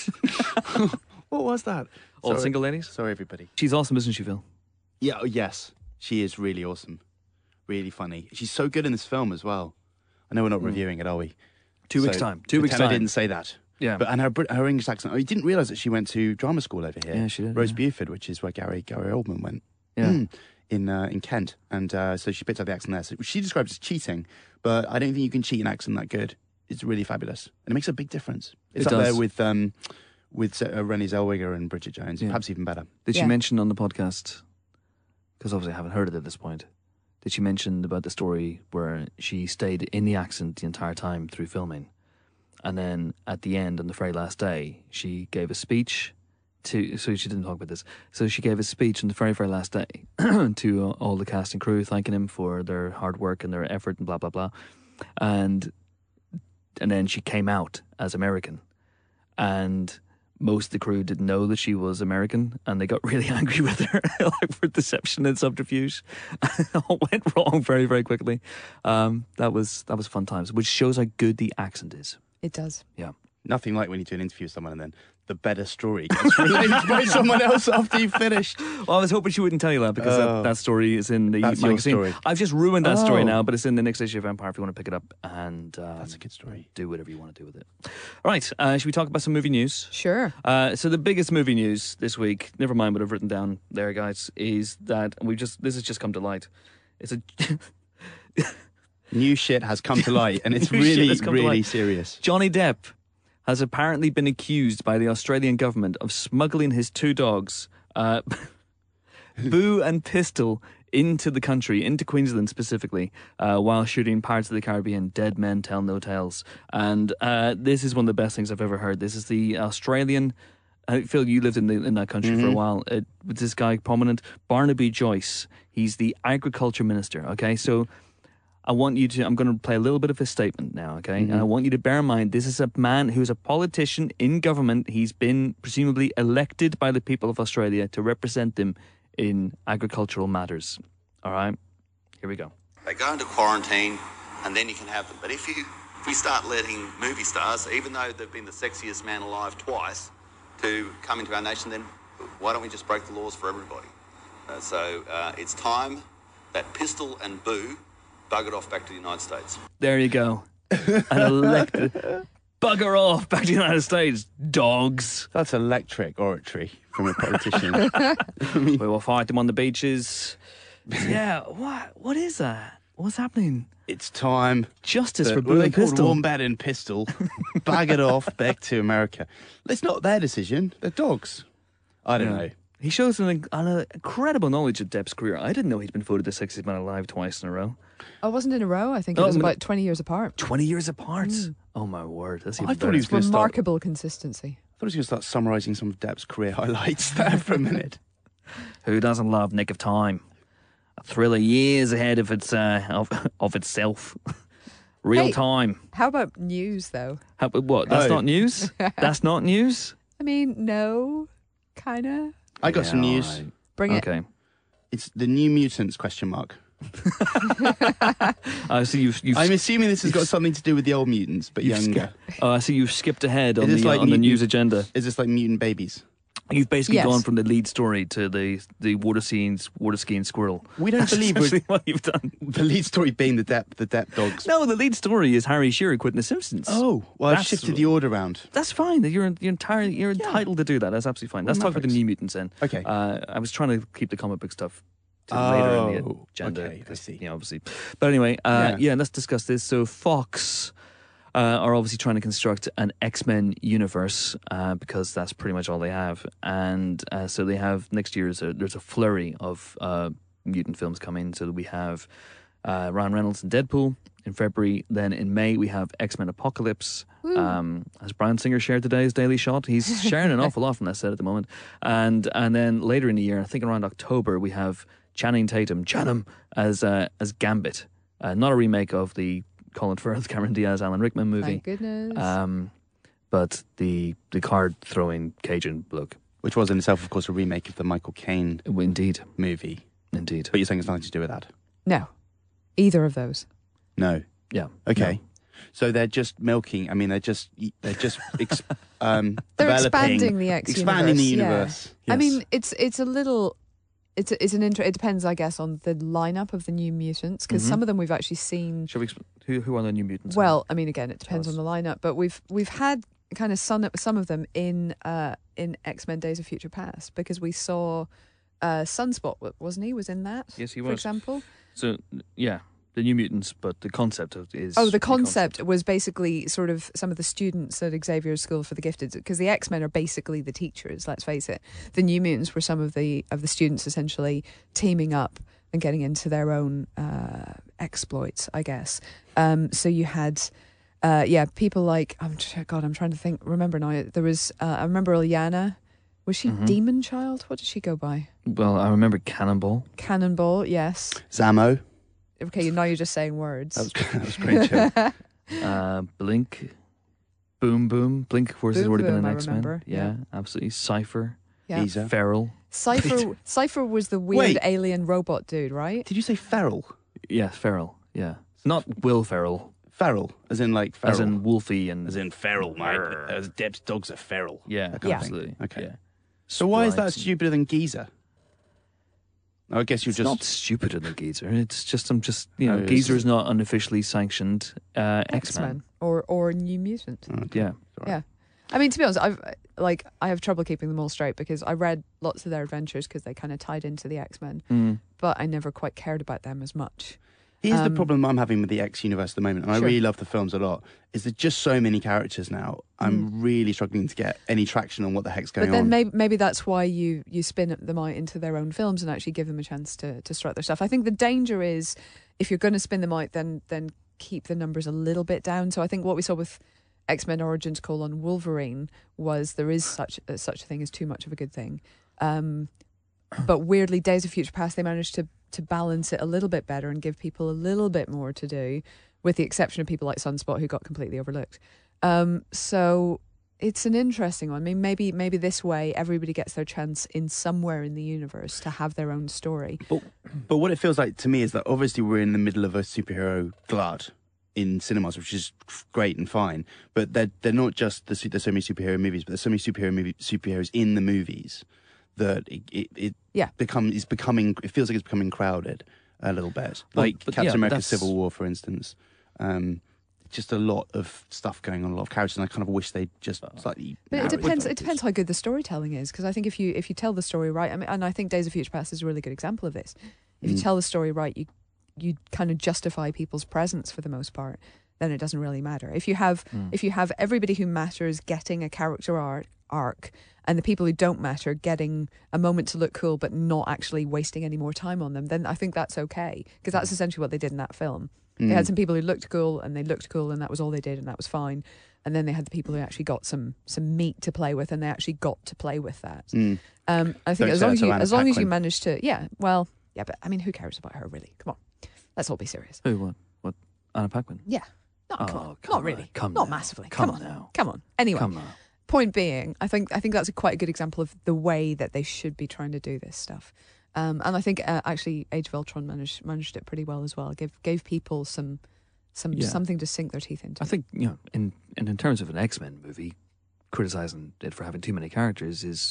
What was that? All the Sorry. single ladies. Sorry, everybody. She's awesome, isn't she, Phil? Yeah, yes. She is really awesome. Really funny. She's so good in this film as well. I know we're not reviewing it, are we? 2 weeks' time. 2 weeks' pretend time. I didn't say that. Yeah. But and her English accent. I didn't realise that she went to drama school over here. Yeah, she did, Rose yeah. Buford, which is where Gary Oldman went. Yeah. In Kent, and so she picked up the accent there. So she describes it as cheating, but I don't think you can cheat an accent that good. It's really fabulous, and it makes a big difference. It's It up does. there with Renée Zellweger and Bridget Jones, Yeah. perhaps even better. Did she Yeah. mention on the podcast, because obviously I haven't heard it at this point, did she mention about the story where she stayed in the accent the entire time through filming? And then at the end, on the very last day, she gave a speech so she didn't talk about this. So she gave a speech on the very, very last day to all the cast and crew, thanking him for their hard work and their effort and blah, blah, blah. And then she came out as American. And most of the crew didn't know that she was American, and they got really angry with her like for deception and subterfuge. It all went wrong very, very quickly. That was fun times, which shows how good the accent is. It does. Yeah. Nothing like when you do an interview with someone and then the better story gets related by someone else after you've finished. Well, I was hoping she wouldn't tell you that because that story is in the That's your magazine. story. I've just ruined that story Oh. now, but it's in the next issue of Empire if you want to pick it up and That's a good story. do whatever you want to do with it. All right, should we talk about some movie news? Sure. So the biggest movie news this week, never mind what I've written down there, guys, is that this has just come to light. It's a New shit has come to light, and it's New shit really, has come to really light. serious. Johnny Depp has apparently been accused by the Australian government of smuggling his two dogs, Boo and Pistol, into the country, into Queensland specifically, while shooting Pirates of the Caribbean, Dead Men Tell No Tales. And this is one of the best things I've ever heard. This is the Australian... Phil, you lived in that country for a while. With this guy prominent, Barnaby Joyce. He's the agriculture minister, okay? So I'm going to play a little bit of his statement now, okay? And I want you to bear in mind, this is a man who's a politician in government. He's been presumably elected by the people of Australia to represent them in agricultural matters. All right? Here we go. They go into quarantine and then you can have them. But if we start letting movie stars, even though they've been the sexiest man alive twice, to come into our nation, then why don't we just break the laws for everybody? So it's time that Pistol and Boo buggered off back to the United States. There you go. An elected... Bugger off back to the United States, dogs. That's electric oratory from a politician. We will fight them on the beaches. Yeah, what is that? What's happening? It's time. Justice for What Boo they and called Pistol. Wombat and Pistol buggered off back to America. It's not their decision. They're dogs. I don't know. He shows an incredible knowledge of Depp's career. I didn't know he'd been voted the sexiest man alive twice in a row. I wasn't in a row. I think it Oh, was I mean- about 20 years apart. 20 years apart. Oh my word. That's even I thought better. he was going to start. Remarkable consistency. I thought he was going to start summarising some of Depp's career highlights there for a minute. Who doesn't love Nick of Time? A thriller years ahead of its of itself. Real Hey. time. How about news, though? What? That's Oh. not news? That's not news? I mean, no, kind of. I got some Yeah, news. all right. Bring it. Okay. It's the New Mutants ? I see you've I'm assuming this has got something to do with the old mutants, but You've younger. I see you've skipped ahead on It is the like on the mutant- news agenda. Is this like mutant babies? You've basically Yes. gone from the lead story to the water skiing squirrel. We don't believe we're, Essentially what you've done. the lead story being the Depp dogs. No, the lead story is Harry Shearer quitting The Simpsons. Oh, well, I've That's- shifted the order around. That's fine. You're entitled to do that. That's absolutely fine. Let's talk about the Mavericks. New Mutants then. Okay. I was trying to keep the comic book stuff to later in the Oh, agenda. okay, I because, see. You know, obviously. But anyway, yeah, let's discuss this. So Fox are obviously trying to construct an X-Men universe because that's pretty much all they have. And so they have next year there's a flurry of mutant films coming. So we have Ryan Reynolds and Deadpool in February. Then in May we have X-Men Apocalypse. As Bryan Singer shared today's Daily Shot, he's sharing an awful lot from that set at the moment. And then later in the year, I think around October, we have Channing Tatum as Gambit, not a remake of the Colin Firth, Cameron Diaz, Alan Rickman movie, Thank goodness. but the card throwing Cajun bloke. Which was in itself, of course, a remake of the Michael Caine Indeed, movie. indeed. But you're saying it's nothing to do with that? No, either of those. No. Yeah. Okay. So they're just milking. I mean, they're just They're developing, expanding the X expanding the universe, universe. I Yes. mean, it's a little. It's it depends, I guess, on the lineup of the New Mutants because some of them we've actually seen. Shall we? Who are the New Mutants? Well, I mean, again, it depends Tell on the lineup, but we've had kind of some of them in X-Men: Days of Future Past because we saw Sunspot, wasn't he? Was in that? Yes, he For was. example. So yeah, the New Mutants, but the concept is Oh, the concept was basically sort of some of the students at Xavier's School for the Gifted, because the X-Men are basically the teachers, let's face it. The New Mutants were some of the students essentially teaming up and getting into their own exploits, I guess. So you had people like I'm trying to remember now. There was I remember Ilyana. Was she Demon Child? What did she go by? Well, I remember Cannonball. Cannonball, yes. Zamo. Okay, now you're just saying words. That was great. Joe. Blink, Boom Boom. Blink, of course, has Boom already been Boom, an I X-Men. remember, Yeah, absolutely. Cypher, Yeah. Easer. Feral. Cypher was the weird Wait. alien robot dude, right? Did you say feral? Yeah, Feral. Yeah, not Will Ferrell, Feral, as in like feral. as in Wolfie and feral, mate. As Depp's dogs are feral. yeah, that kind of thing. absolutely. Okay. Yeah. So why is that Sprites and- stupider than Geezer? I guess you're It's just not stupider than Geezer. It's just I'm just you know Oh, it is. Geezer is not unofficially sanctioned X-Men. X-Men or New Mutant. Yeah, Yeah. I mean, to be honest, I have trouble keeping them all straight because I read lots of their adventures because they kind of tied into the X-Men, but I never quite cared about them as much. Here's the problem I'm having with the X universe at the moment, and I Sure. really love the films a lot, is there's just so many characters now. I'm really struggling to get any traction on what the heck's going But then on. maybe that's why you spin them out into their own films and actually give them a chance to strut their stuff. I think the danger is if you're going to spin them out, then keep the numbers a little bit down. So I think what we saw with X-Men Origins: Wolverine was there is such a thing as too much of a good thing. But weirdly, Days of Future Past, they managed to balance it a little bit better and give people a little bit more to do, with the exception of people like Sunspot who got completely overlooked. So it's an interesting one. I mean, maybe this way everybody gets their chance in somewhere in the universe to have their own story. But what it feels like to me is that obviously we're in the middle of a superhero glut in cinemas, which is great and fine. But they're not just there's so many superhero movies, but there's so many superheroes in the movies that it feels like it's becoming crowded a little bit. Well, Like but Captain yeah, but America: that's- Civil War, for instance. Just a lot of stuff going on, a lot of characters, and I kind of wish they'd just slightly. But it narrow depends. It focus. depends how good the storytelling is, because I think if you tell the story right, I mean, and I think Days of Future Past is a really good example of this. If you tell the story right, you kind of justify people's presence for the most part. Then it doesn't really matter. If you have everybody who matters getting a character arc, and the people who don't matter getting a moment to look cool, but not actually wasting any more time on them, then I think that's okay, because that's essentially what they did in that film. They had some people who looked cool, and that was all they did, and that was fine. And then they had the people who actually got some meat to play with, and they actually got to play with that. I think Don't as say long that as to you Anna as long as you Paquin. manage to, but I mean, who cares about her really? Come on, let's all be serious. Who? What? Anna Paquin. Yeah, no, come Oh, on, come not on, really, come not now, massively. come Come on, now. come on. Anyway, Come on. point being, I think that's quite a good example of the way that they should be trying to do this stuff. And I think actually Age of Ultron managed it pretty well as well. Gave people some Yeah. something to sink their teeth into. I think you know, in terms of an X-Men movie, criticizing it for having too many characters is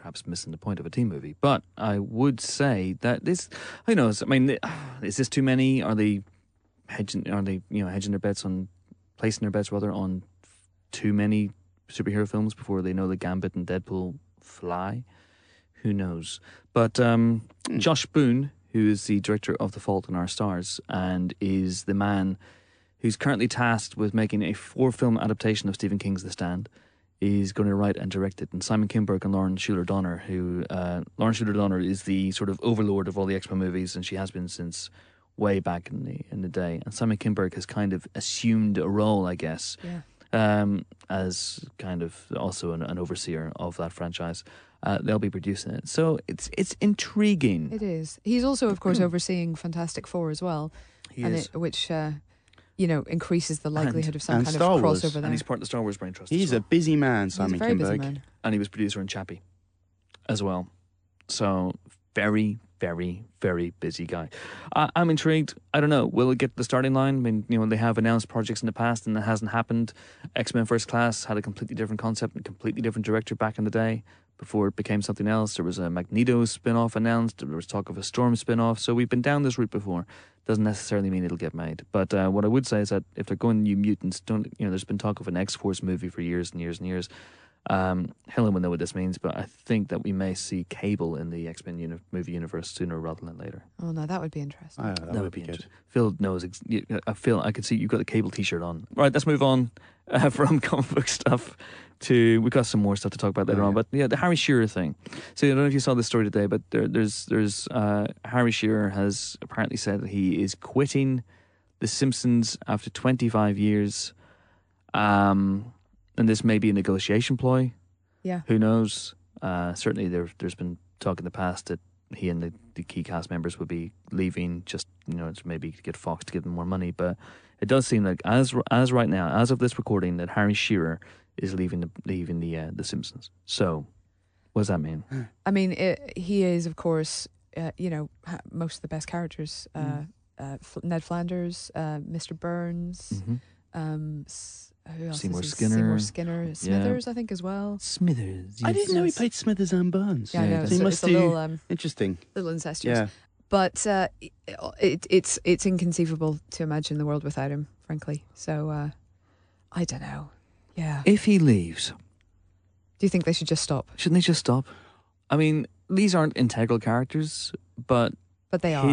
perhaps missing the point of a teen movie. But I would say that this, who knows? I mean, is this too many? Are they hedging? Are they hedging their bets on placing their bets rather on too many superhero films before they know the Gambit and Deadpool fly? Who knows? But Josh Boone, who is the director of The Fault in Our Stars and is the man who's currently tasked with making a 4-film adaptation of Stephen King's The Stand, is going to write and direct it. And Simon Kinberg and Lauren Shuler Donner, who Lauren Shuler Donner is the sort of overlord of all the X-Men movies, and she has been since way back in the day. And Simon Kinberg has kind of assumed a role, I guess, as kind of also an overseer of that franchise. They'll be producing it, so it's intriguing. It is. He's also, of course, overseeing Fantastic Four as well, which increases the likelihood of some kind of crossover there. And he's part of the Star Wars Brain Trust. He's a busy man, Simon He's a very busy Kinberg. man. And he was producer in Chappie as well. So very, very, very busy guy. I'm intrigued. I don't know. Will it get the starting line? I mean, they have announced projects in the past and it hasn't happened. X-Men First Class had a completely different concept and completely different director back in the day before it became something else. There was a Magneto spin-off announced. There was talk of a Storm spin-off. So we've been down this route before. Doesn't necessarily mean it'll get made. But what I would say is that if they're going New Mutants, there's been talk of an X-Force movie for years and years and years. Helen will know what this means, but I think that we may see Cable in the X-Men movie universe sooner rather than later. Oh no, that would be interesting. That would be good. Phil knows. Phil, I can see you've got a Cable T-shirt on. Right, let's move on from comic book stuff to, we've got some more stuff to talk about later on. But yeah, the Harry Shearer thing. So I don't know if you saw this story today, but there's Harry Shearer has apparently said that he is quitting The Simpsons after 25 years. And this may be a negotiation ploy. Yeah. Who knows? Certainly there's been talk in the past that he and the key cast members would be leaving just, to maybe get Fox to give them more money. But it does seem like, as right now, as of this recording, that Harry Shearer is leaving the Simpsons. So, what does that mean? I mean, he is, of course, most of the best characters. Ned Flanders, Mr. Burns, who else Seymour is he? Skinner. Seymour Skinner. Smithers, I think, as well. Smithers. I didn't know he played Smithers and Burns. Yeah, I know. So he It's must a do little, interesting. little incestuous. Yeah. But it's inconceivable to imagine the world without him, frankly. So I don't know. Yeah. If he leaves, Do you think they should just stop? shouldn't they just stop? I mean, these aren't integral characters, but But they are.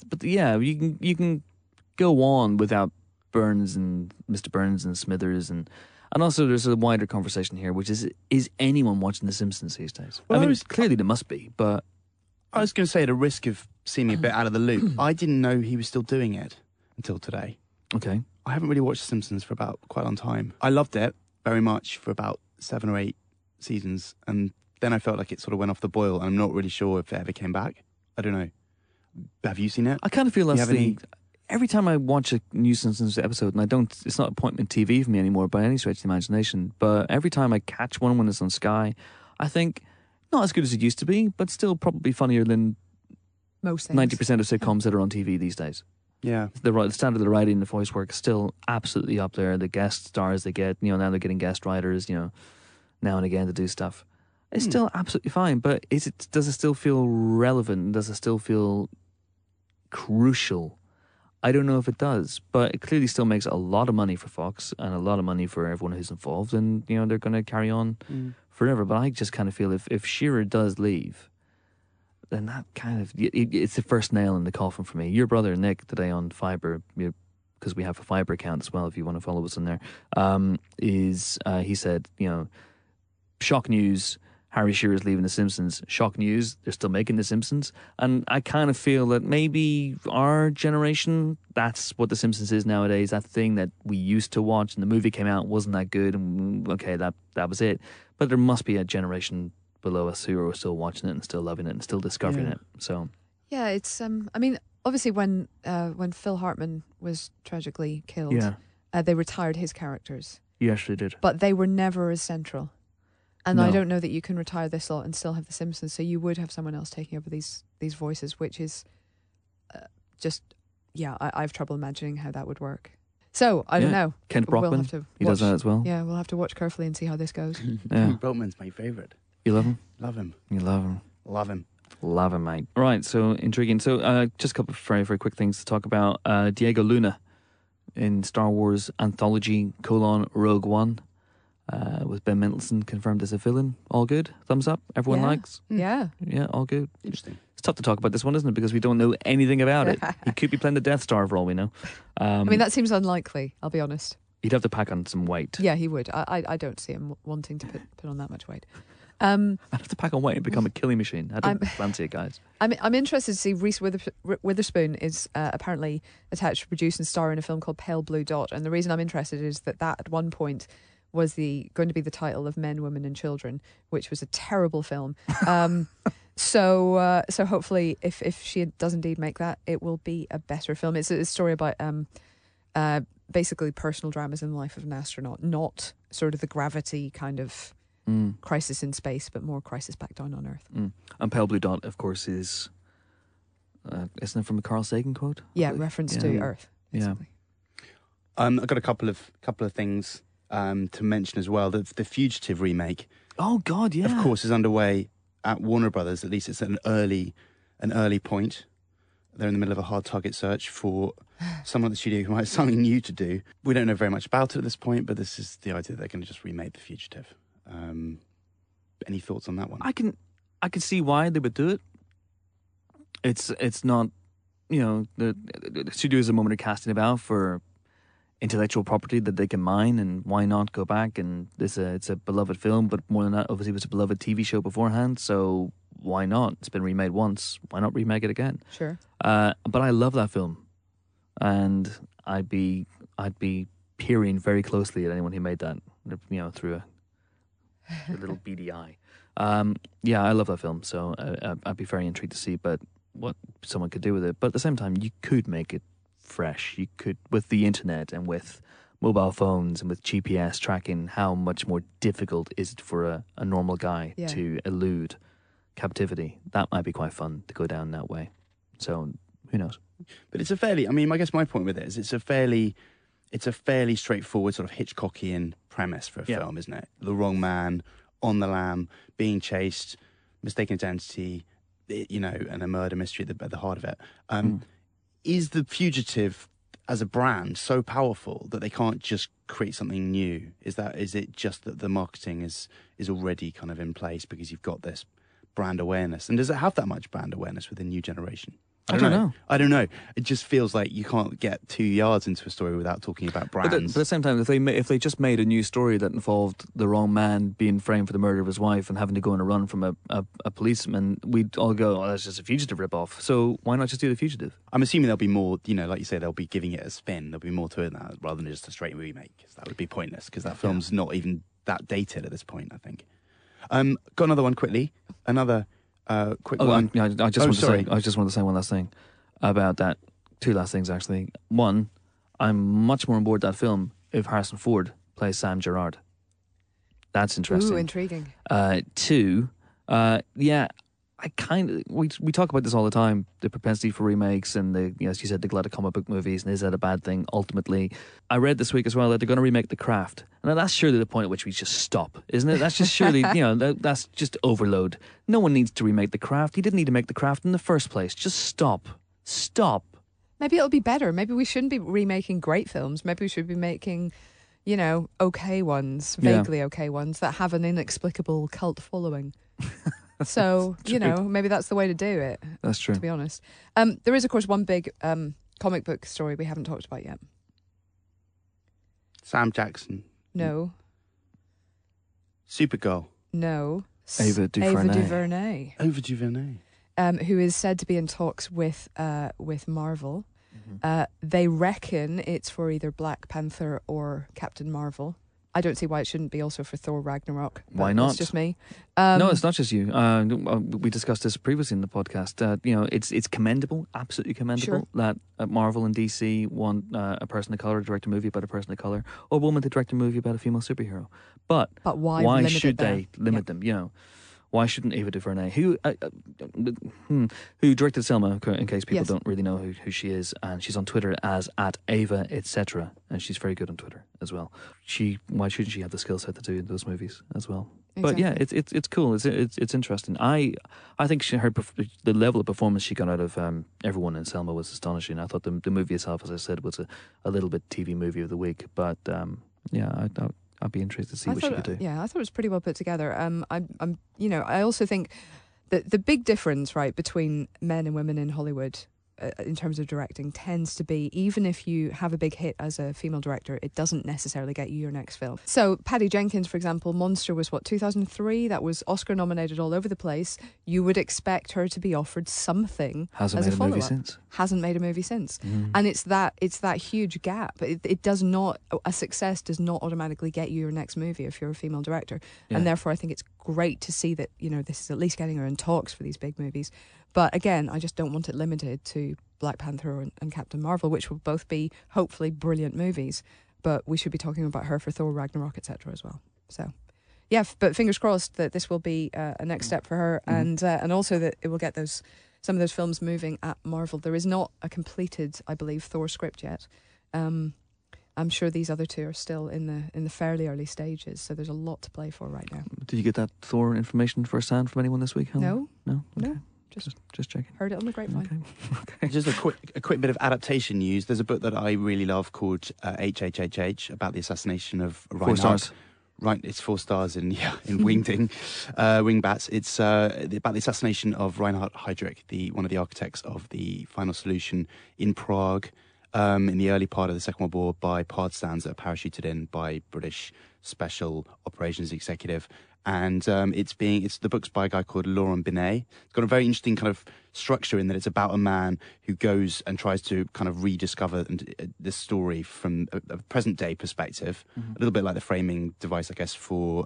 you can go on without Burns and Mr. Burns and Smithers and also there's a wider conversation here, which is anyone watching The Simpsons these days? Well, I mean, clearly there must be, but I was going to say, at a risk of seeming a bit out of the loop, I didn't know he was still doing it until today. okay. I haven't really watched The Simpsons for about quite a long time. I loved it very much for about 7 or 8 seasons, and then I felt like it sort of went off the boil, and I'm not really sure if it ever came back. I don't know. Have you seen it? I kind of feel Do you that's have any- every time I watch a new Simpsons episode, and it's not appointment TV for me anymore by any stretch of the imagination, but every time I catch one when it's on Sky, I think, not as good as it used to be, but still probably funnier than Most things. 90% of sitcoms that are on TV these days. Yeah. The standard of the writing, the voice work is still absolutely up there. The guest stars they get, now they're getting guest writers, now and again to do stuff. It's still absolutely fine, but does it still feel relevant? Does it still feel crucial? I don't know if it does, but it clearly still makes a lot of money for Fox and a lot of money for everyone who's involved, and they're going to carry on forever. But I just kind of feel if Shearer does leave, then that kind of it's the first nail in the coffin for me. Your brother Nick today on Fiverr, because we have a Fiverr account as well. If you want to follow us in there, he said shock news. Harry Shearer's leaving The Simpsons. Shock news, they're still making The Simpsons. And I kind of feel that maybe our generation, that's what The Simpsons is nowadays, that thing that we used to watch and the movie came out, wasn't that good, and okay, that was it. But there must be a generation below us who are still watching it and still loving it and still discovering it. So Yeah, it's I mean, obviously when Phil Hartman was tragically killed, they retired his characters, you actually did. but they were never as central. And No. I don't know that you can retire this lot and still have The Simpsons. So you would have someone else taking over these voices, which is I have trouble imagining how that would work. So I don't know. Kent We'll Brockman, have to he does watch- that as well. Yeah, we'll have to watch carefully and see how this goes. Yeah. Ken Brockman's my favourite. You love him? Love him. You love him. Love him. Love him, mate. Right, so intriguing. So just a couple of very, very quick things to talk about. Diego Luna in Star Wars Anthology: Rogue One. With Ben Mendelsohn confirmed as a villain. All good? Thumbs up? Everyone Yeah. likes? Yeah. Yeah, all good. Interesting. It's tough to talk about this one, isn't it? Because we don't know anything about it. He could be playing the Death Star for all we know. I mean, that seems unlikely, I'll be honest. He'd have to pack on some weight. Yeah, he would. I don't see him wanting to put on that much weight. I'd have to pack on weight and become a killing machine. I don't fancy it, guys. I'm interested to see Reese Witherspoon is apparently attached to produce and star in a film called Pale Blue Dot. And the reason I'm interested is that at one point was going to be the title of Men, Women and Children, which was a terrible film. So hopefully if she does indeed make that, it will be a better film. It's a story about basically personal dramas in the life of an astronaut, not sort of the Gravity kind of crisis in space, but more crisis back down on Earth. And Pale Blue Dot, of course, is isn't it from a Carl Sagan quote? Yeah, reference to Earth. Basically. I've got a couple of things to mention as well. The Fugitive remake, Oh God, yeah. of course, is underway at Warner Brothers. At least it's at an early point. They're in the middle of a hard target search for someone at the studio who might have something new to do. We don't know very much about it at this point, but this is the idea that they're going to just remake The Fugitive. Any thoughts on that one? I can see why they would do it. It's not, the studio is a moment of casting about for intellectual property that they can mine, and why not go back, and it's a beloved film, but more than that, obviously it was a beloved TV show beforehand, so why not? It's been remade once, why not remake it again? Sure. But I love that film, and I'd be peering very closely at anyone who made that, through a little beady eye. Yeah, I love that film, so I'd be very intrigued to see but what someone could do with it. But at the same time, you could make it fresh. You could, with the internet and with mobile phones and with GPS tracking, how much more difficult is it for a normal guy to elude captivity? That might be quite fun to go down that way. So who knows? But it's a fairly, I guess my point with it is it's a fairly straightforward sort of Hitchcockian premise for a film, isn't it? The wrong man on the lam, being chased, mistaken identity, and a murder mystery at the heart of it. Is The Fugitive as a brand so powerful that they can't just create something new? Is it just that the marketing is already kind of in place because you've got this brand awareness? And does it have that much brand awareness with the new generation? I don't know. It just feels like you can't get 2 yards into a story without talking about brands. But at the same time, if they just made a new story that involved the wrong man being framed for the murder of his wife and having to go on a run from a policeman, we'd all go, "Oh, that's just a Fugitive ripoff." So why not just do The Fugitive? I'm assuming there'll be more, like you say, they'll be giving it a spin. There'll be more to it than that, rather than just a straight remake. Because that would be pointless, because that film's not even that dated at this point, I think. Got another one quickly. Another quick one. I just want to say one last thing about that. 2 last things, actually. One, I'm much more on board that film if Harrison Ford plays Sam Gerard. That's interesting. Ooh, intriguing. 2, I kind of we talk about this all the time, the propensity for remakes and as you said, the glut of comic book movies, and is that a bad thing ultimately? I read this week as well that they're going to remake The Craft. Now that's surely the point at which we just stop, isn't it? That's just surely that's just overload. No one needs to remake The Craft. You didn't need to make The Craft in the first place. Just stop. Maybe it'll be better. Maybe we shouldn't be remaking great films. Maybe we should be making, okay ones, vaguely okay ones that have an inexplicable cult following. So, maybe that's the way to do it. That's true. To be honest. There is, of course, one big comic book story we haven't talked about yet. Sam Jackson. No. Supergirl. No. Ava DuVernay. Ava DuVernay. Who is said to be in talks with Marvel. They reckon it's for either Black Panther or Captain Marvel. I don't see why it shouldn't be also for Thor Ragnarok. Why not? It's just me. No, it's not just you. We discussed this previously in the podcast. It's commendable, absolutely commendable, that Marvel and DC want a person of color to direct a movie about a person of color, or a woman to direct a movie about a female superhero. But why should they limit them? Why shouldn't Ava DuVernay, who directed Selma, in case people don't really know who she is, and she's on Twitter as @Ava etc, and she's very good on Twitter as well. Why shouldn't she have the skill set to do those movies as well? But yeah, Exactly. it's cool. It's interesting. I think the level of performance she got out of everyone in Selma was astonishing. I thought the movie itself, as I said, was a little bit TV movie of the week. But yeah, I'd be interested to see what she could do. Yeah, I thought it was pretty well put together. I also think that the big difference, right, between men and women in Hollywood in terms of directing tends to be, even if you have a big hit as a female director, it doesn't necessarily get you your next film. So Patty Jenkins, for example, Monster was 2003? That was Oscar nominated all over the place. You would expect her to be offered something Hasn't as made a a movie follow-up. since. Hasn't made a movie since. And it's that huge gap. It does not, a success does not automatically get you your next movie if you're a female director. Yeah. And therefore I think it's great to see that, this is at least getting her in talks for these big movies. But again, I just don't want it limited to Black Panther and Captain Marvel, which will both be hopefully brilliant movies. But we should be talking about her for Thor, Ragnarok, etc. as well. So, yeah, but fingers crossed that this will be a next step for her, and also that it will get some of those films moving at Marvel. There is not a completed, I believe, Thor script yet. I'm sure these other two are still in the fairly early stages, so there's a lot to play for right now. Did you get that Thor information firsthand from anyone this week, Helen? No, No? no, Just checking. heard it on the grapevine. Okay. Just a quick bit of adaptation news. There's a book that I really love called HHHH about the assassination of Reinhard. 4 stars. Right, it's 4 stars in Wingding, Wingbats. It's about the assassination of Reinhard Heydrich, one of the architects of the Final Solution in Prague, in the early part of the Second World War, by Partisans that are parachuted in by British Special Operations Executive. And the book's by a guy called Laurent Binet. It's got a very interesting kind of structure in that it's about a man who goes and tries to kind of rediscover this story from a present day perspective. A little bit like the framing device, I guess, for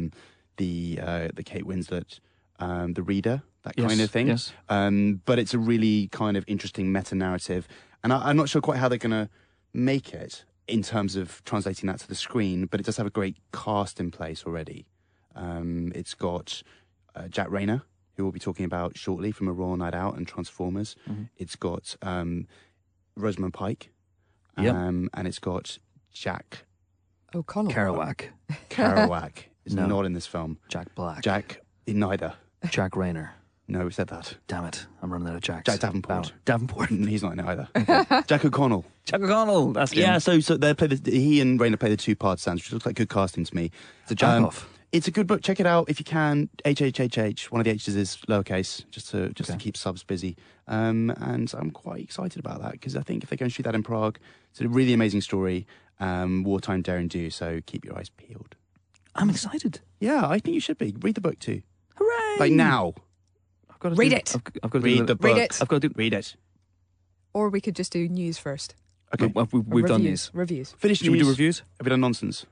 the Kate Winslet, The Reader, that Yes, kind of thing. yes. But it's a really kind of interesting meta narrative, and I'm not sure quite how they're going to make it in terms of translating that to the screen. But it does have a great cast in place already. It's got Jack Rayner, who we'll be talking about shortly, from A Royal Night Out and Transformers. It's got Rosamund Pike, Yep. and it's got Jack O'Connell. Kerouac. Kerouac. Is No. not in this film. Jack Black. Jack, neither. Jack Rayner. No, we said that. Damn it. I'm running out of Jacks. Jack Davenport. Bauer. Davenport. He's not in it either. Jack O'Connell. Jack O'Connell. That's him. Yeah, so they play he and Rayner play the two partisans, which looks like good casting to me. It's a jack off. It's a good book. Check it out if you can. HHHH. One of the H's is lowercase, just to keep subs busy. And I'm quite excited about that because I think if they go and shoot that in Prague, it's a really amazing story. Wartime daring do. So keep your eyes peeled. I'm excited. Yeah, I think you should be. Read the book too. Hooray! Like now. I've got to Read do, it. I've got to Read do the book. Read it. I've got to do. Read it. Or we could just do news first. Okay. We've done these. Reviews. Finished Should we do news. reviews? Have we done nonsense?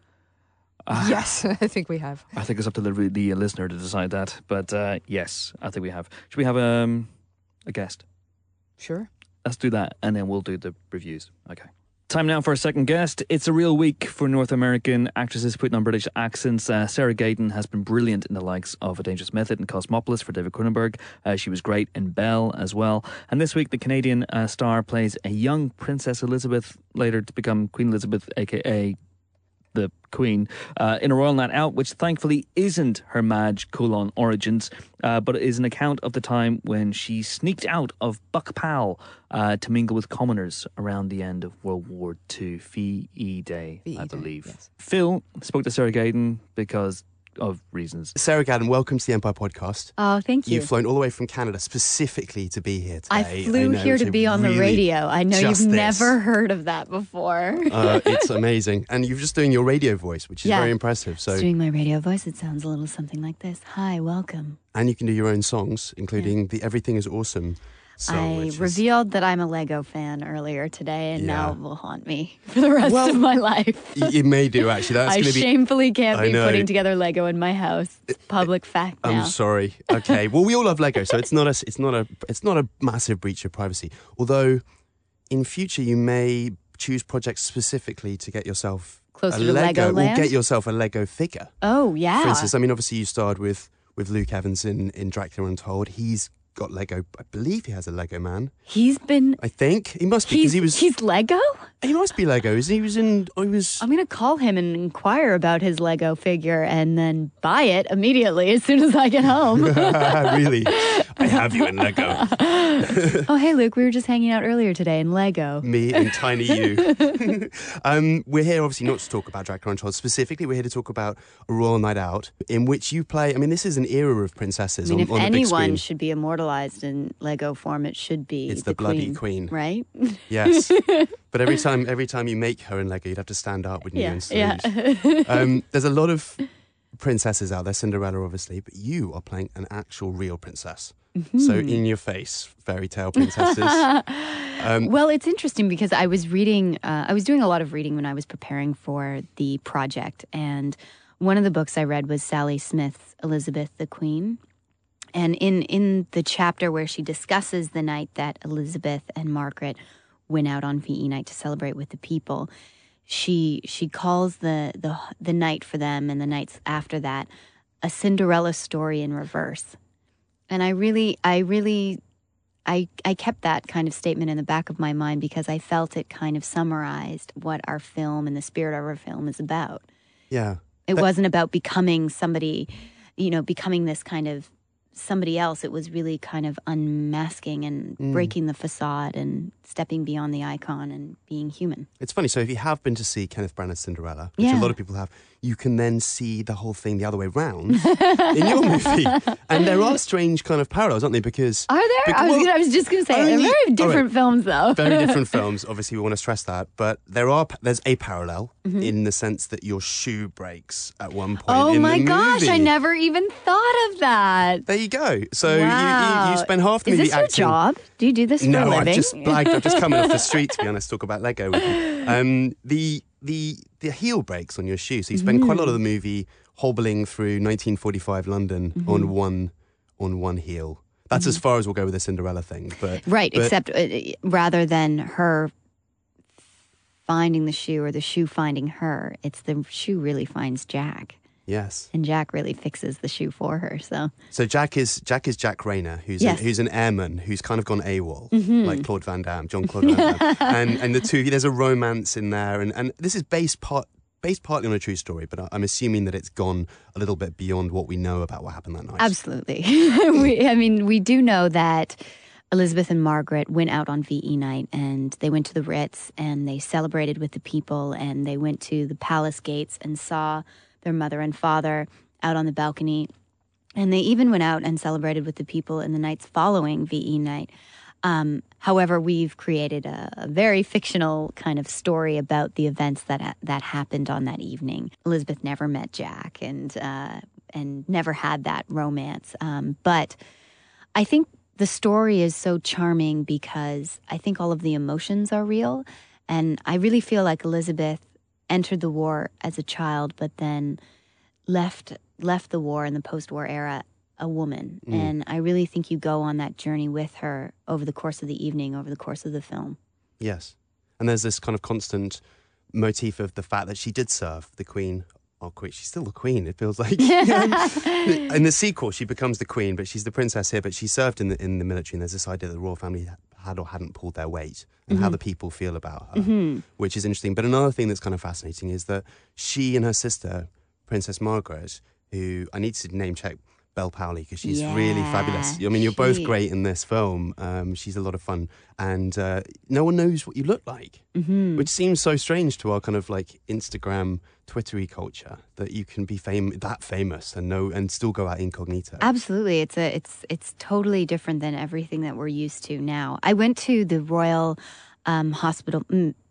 Yes, I think we have. I think it's up to the listener to decide that. But yes, I think we have. Should we have a guest? Sure. Let's do that, and then we'll do the reviews. Okay. Time now for a second guest. It's a real week for North American actresses putting on British accents. Sarah Gaten has been brilliant in the likes of A Dangerous Method and Cosmopolis for David Cronenberg. She was great in Belle as well. And this week, the Canadian star plays a young Princess Elizabeth, later to become Queen Elizabeth, a.k.a. the Queen, in A Royal Night Out, which thankfully isn't her Madge : origins, but it is an account of the time when she sneaked out of Buck Powell to mingle with commoners around the end of World War II, VE Day, VE I Day, believe. yes. Phil spoke to Sarah Gaten because of reasons. Sarah Gadden, welcome to the Empire Podcast. Oh, thank you. You've flown all the way from Canada specifically to be here today. I flew know, here to to be on the really radio. I know just you've this. never heard of that before. It's amazing. And you're just doing your radio voice, which is Yeah. very impressive. So, Doing my radio voice, it sounds a little something like this. Hi, welcome. and you can do your own songs, including the Everything is Awesome song. I which is- revealed that I'm a Lego fan earlier today, and now Yeah. it will haunt me for the rest Well, of my life. You may do, actually. That's I going to be... shamefully can't I be know. putting together Lego in my house. It's public fact now. I'm sorry. Okay. Well, we all love Lego, so it's not a massive breach of privacy. Although, in future, you may choose projects specifically to get yourself Closer a to Lego, or Legoland? get yourself a Lego figure. Oh, yeah. For instance, I mean, obviously, you starred with Luke Evans in Dracula Untold. He's got Lego. I believe he has a Lego man. He's been. I think he must be because he was. He's Lego? He must be Lego. He was in. I was. I'm going to call him and inquire about his Lego figure and then buy it immediately as soon as I get home. Really? I have you in Lego. Oh, hey, Luke, we were just hanging out earlier today in Lego. Me and tiny you. We're here obviously not to talk about Dracula Untold specifically. We're here to talk about A Royal Night Out, in which you play. I mean, this is an era of princesses. I mean, on if the big anyone screen. should be immortalized in Lego form, it should be It's the bloody queen. Right? Yes, but every time you make her in Lego, you'd have to stand up, wouldn't you? And salute. Yeah. There's a lot of princesses out there, Cinderella obviously, but you are playing an actual real princess. Mm-hmm. So in your face, fairy tale princesses. Well, it's interesting because I was reading, I was doing a lot of reading when I was preparing for the project. And one of the books I read was Sally Smith's Elizabeth the Queen. And in the chapter where she discusses the night that Elizabeth and Margaret went out on VE night to celebrate with the people, she calls the night for them and the nights after that a Cinderella story in reverse. And I kept that kind of statement in the back of my mind because I felt it kind of summarized what our film and the spirit of our film is about. Yeah. It wasn't about becoming somebody, becoming this kind of somebody else. It was really kind of unmasking and breaking the facade and stepping beyond the icon and being human. It's funny. So if you have been to see Kenneth Branagh's Cinderella, which a lot of people have, you can then see the whole thing the other way round in your movie. And there are strange kind of parallels, aren't they? Because are there? I was just going to say they're very different films, though. Very different films. Obviously, we want to stress that, but there's a parallel in the sense that your shoe breaks at one point. Oh in my the gosh! movie. I never even thought of that. There you go. So Wow. you spend half the movie Is this your acting. job? Do you do this for a No, living? I've just blagged. I've just come off the street, to be honest, talk about Lego with you. The heel breaks on your shoe, so you spend quite a lot of the movie hobbling through 1945 London on one heel. That's as far as we'll go with the Cinderella thing. But except rather than her finding the shoe or the shoe finding her, it's the shoe really finds Jack. Yes. And Jack really fixes the shoe for her. So Jack is Jack Rayner, who's an airman who's kind of gone AWOL, like Claude Van Damme, Jean-Claude Van Damme. and the two, there's a romance in there. And this is based partly on a true story, but I'm assuming that it's gone a little bit beyond what we know about what happened that night. absolutely. we do know that Elizabeth and Margaret went out on VE night and they went to the Ritz and they celebrated with the people and they went to the palace gates and saw their mother and father out on the balcony. And they even went out and celebrated with the people in the nights following VE night. However, we've created a very fictional kind of story about the events that happened on that evening. Elizabeth never met Jack and never had that romance. But I think the story is so charming because I think all of the emotions are real. And I really feel like Elizabeth entered the war as a child, but then left the war in the post-war era a woman. And I really think you go on that journey with her over the course of the evening, over the course of the film. Yes. And there's this kind of constant motif of the fact that she did serve the Queen. Oh, Queen. She's still the Queen, it feels like. In the sequel, she becomes the Queen, but she's the princess here, but she served in the military, and there's this idea that the royal family had or hadn't pulled their weight and how the people feel about her, which is interesting. But another thing that's kind of fascinating is that she and her sister, Princess Margaret, who I need to name check Belle Powley because she's really fabulous. I mean, you're both great in this film. She's a lot of fun, and no one knows what you look like, which seems so strange to our kind of like Instagram, Twittery culture that you can be that famous and still go out incognito. Absolutely, it's totally different than everything that we're used to now. I went to the Royal Hospital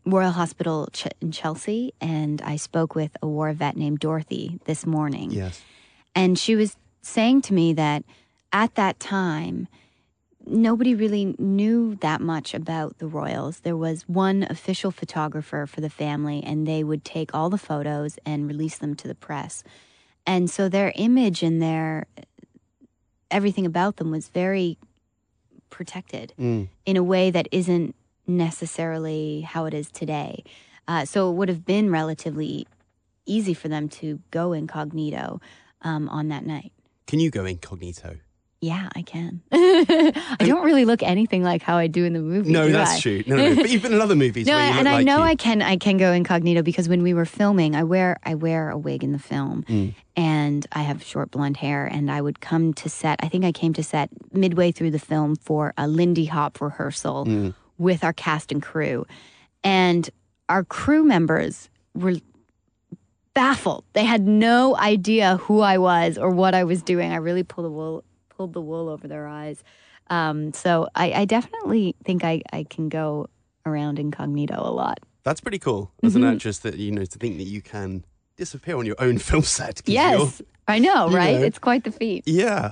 in Chelsea, and I spoke with a war vet named Dorothy this morning. Yes, and she was saying to me that at that time, nobody really knew that much about the royals. There was one official photographer for the family, and they would take all the photos and release them to the press. And so their image and everything about them was very protected in a way that isn't necessarily how it is today. So it would have been relatively easy for them to go incognito on that night. Can you go incognito Yeah, I can. I don't really look anything like how I do in the movie. No, do that's I? true. No. But you've been in other movies No, where you look and I like know you. I can go incognito because when we were filming, I wear a wig in the film, and I have short blonde hair, and I would come to set. I think I came to set midway through the film for a Lindy Hop rehearsal with our cast and crew, and our crew members were baffled. They had no idea who I was or what I was doing. I really pulled the wool over their eyes. So I definitely think I can go around incognito a lot. That's pretty cool as an actress that, to think that you can disappear on your own film set. 'Cause Yes, I know, right? know. It's quite the feat. Yeah.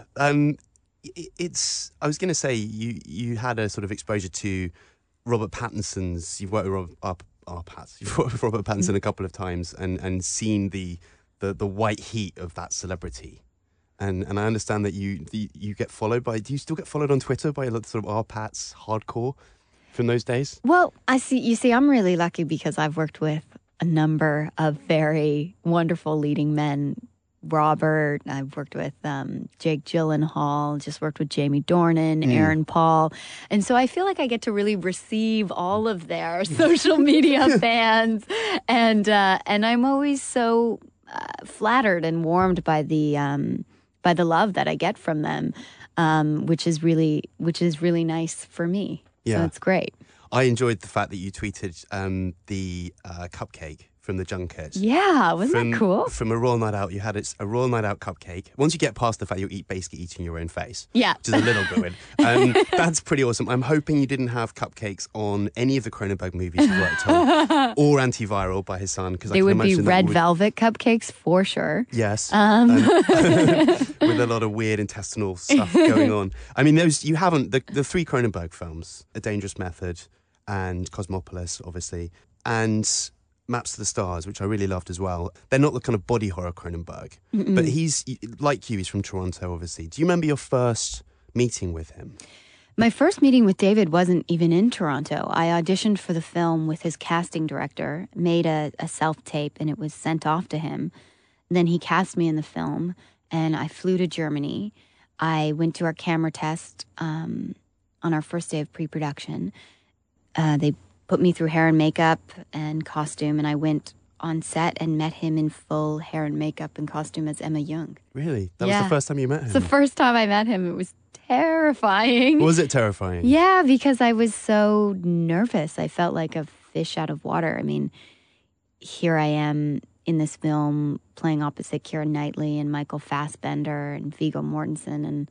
It's, I was going to say, you had a sort of exposure to Robert Pattinson's, you've worked with you've worked with Robert Pattinson a couple of times and seen the white heat of that celebrity. And I understand that you get followed by, do you still get followed on Twitter by a lot of sort of R-Pats hardcore from those days? Well, you see, I'm really lucky because I've worked with a number of very wonderful leading men. Robert, I've worked with Jake Gyllenhaal, just worked with Jamie Dornan, Aaron Paul. And so I feel like I get to really receive all of their social media fans. And I'm always so flattered and warmed by the love that I get from them, which is really nice for me. Yeah. So it's great. I enjoyed the fact that you tweeted the cupcake from the junket. Yeah, wasn't that cool? From a Royal Night Out, you had a Royal Night Out cupcake. Once you get past the fact you're basically eating your own face, Yeah. which is a little good. That's pretty awesome. I'm hoping you didn't have cupcakes on any of the Cronenberg movies you worked on, or Antiviral by his son, because They would be red velvet cupcakes for sure. Yes, with a lot of weird intestinal stuff going on. I mean, you haven't the three Cronenberg films, A Dangerous Method, and Cosmopolis, obviously, and Maps to the Stars, which I really loved as well. They're not the kind of body horror Cronenberg, but he's like you. He's from Toronto, obviously. Do you remember your first meeting with him? My first meeting with David wasn't even in Toronto. I auditioned for the film with his casting director, made a self-tape, and it was sent off to him. Then he cast me in the film, and I flew to Germany. I went to our camera test on our first day of pre-production. They put me through hair and makeup and costume, and I went on set and met him in full hair and makeup and costume as Emma Young. Really? That was the first time you met him? It's the first time I met him. It was terrifying. Was it terrifying? Yeah, because I was so nervous. I felt like a fish out of water. I mean, here I am in this film playing opposite Keira Knightley and Michael Fassbender and Viggo Mortensen, and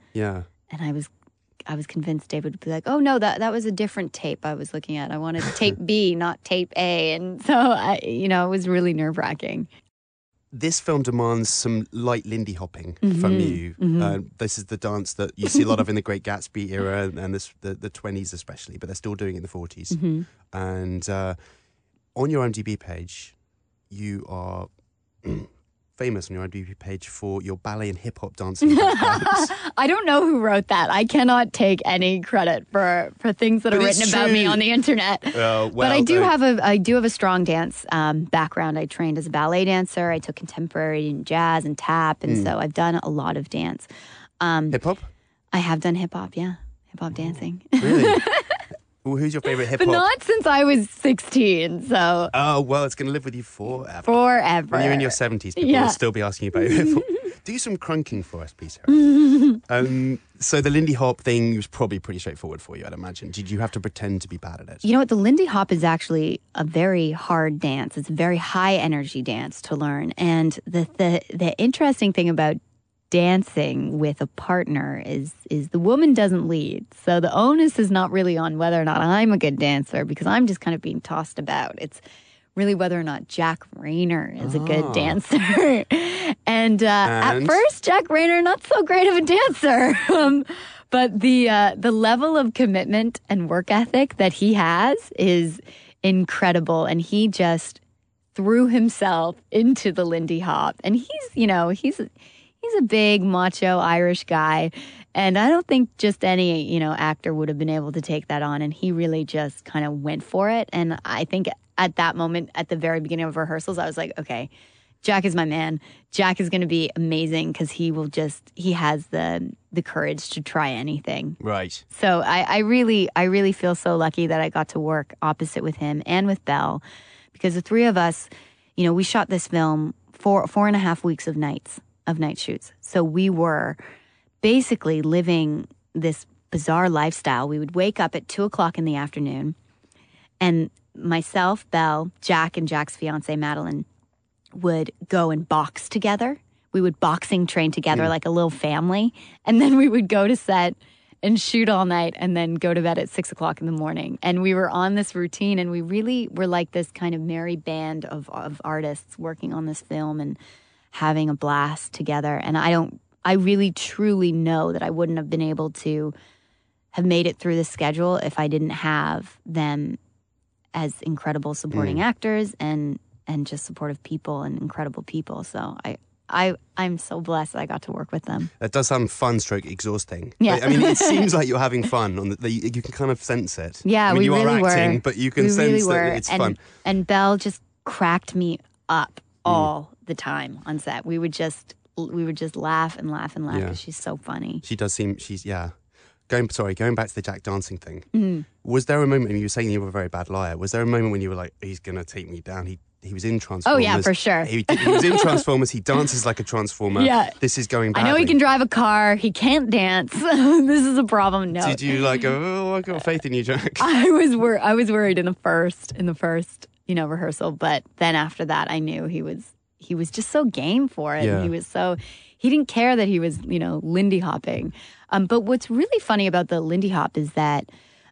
I was convinced David would be like, "Oh no, that was a different tape I was looking at. I wanted tape B, not tape A." And so it was really nerve-wracking. This film demands some light Lindy hopping from you. This is the dance that you see a lot of in the Great Gatsby era and the 20s especially, but they're still doing it in the 40s. And on your IMDb page, you are famous on your IMDb page for your ballet and hip hop dancing backgrounds. I don't know who wrote that. I cannot take any credit for things that are written about me on the internet. But I do have a strong dance background. I trained as a ballet dancer. I took contemporary and jazz and tap, and so I've done a lot of dance. Hip hop? I have done hip hop. Yeah, hip hop dancing. Really? Well, who's your favorite hip hop? But not since I was 16. So. Oh well, it's going to live with you forever. Forever. When you're in your 70s, people will still be asking you about your hip hop. Do some crunking for us, please, Sarah. So the Lindy Hop thing was probably pretty straightforward for you, I'd imagine. Did you have to pretend to be bad at it? You know what? The Lindy Hop is actually a very hard dance. It's a very high energy dance to learn. And the interesting thing about dancing with a partner is the woman doesn't lead. So the onus is not really on whether or not I'm a good dancer, because I'm just kind of being tossed about. It's really whether or not Jack Rayner is a good dancer. and at first, Jack Rayner, not so great of a dancer. But the level of commitment and work ethic that he has is incredible. And he just threw himself into the Lindy Hop. And he's a big macho Irish guy, and I don't think just any actor would have been able to take that on. And he really just kind of went for it. And I think at that moment, at the very beginning of rehearsals, I was like, okay, Jack is my man. Jack is going to be amazing because he has the courage to try anything. Right. So I really feel so lucky that I got to work opposite with him and with Belle, because the three of us, we shot this film 4.5 weeks of night shoots. So we were basically living this bizarre lifestyle. We would wake up at 2:00 in the afternoon, and myself, Belle, Jack, and Jack's fiance Madeline would go and box together. We would boxing train together like a little family, and then we would go to set and shoot all night and then go to bed at 6:00 in the morning. And we were on this routine, and we really were like this kind of merry band of artists working on this film and having a blast together. And I really truly know that I wouldn't have been able to have made it through the schedule if I didn't have them as incredible supporting actors and just supportive people and incredible people. So I'm so blessed that I got to work with them. That does sound fun stroke exhausting. Yeah. I mean, it seems like you're having fun. You can kind of sense it. Yeah, I mean, we you really are acting, were. but you can We sense really were. that it's fun. And Belle just cracked me up all the time on set. We would just laugh and laugh and laugh because she's so funny. She does seem, Going back to the Jack dancing thing. Was there a moment, and you were saying you were a very bad liar, was there a moment when you were like, he's going to take me down? He was in Transformers. Oh, yeah, for sure. He was in Transformers. He dances like a Transformer. Yeah. This is going badly. I know he can drive a car. He can't dance. This is a problem. No. Did you go, I got faith in you, Jack? I was worried in the first rehearsal, but then after that, I knew he was just so game for it. Yeah. And he didn't care that he was, Lindy hopping. But what's really funny about the Lindy hop is that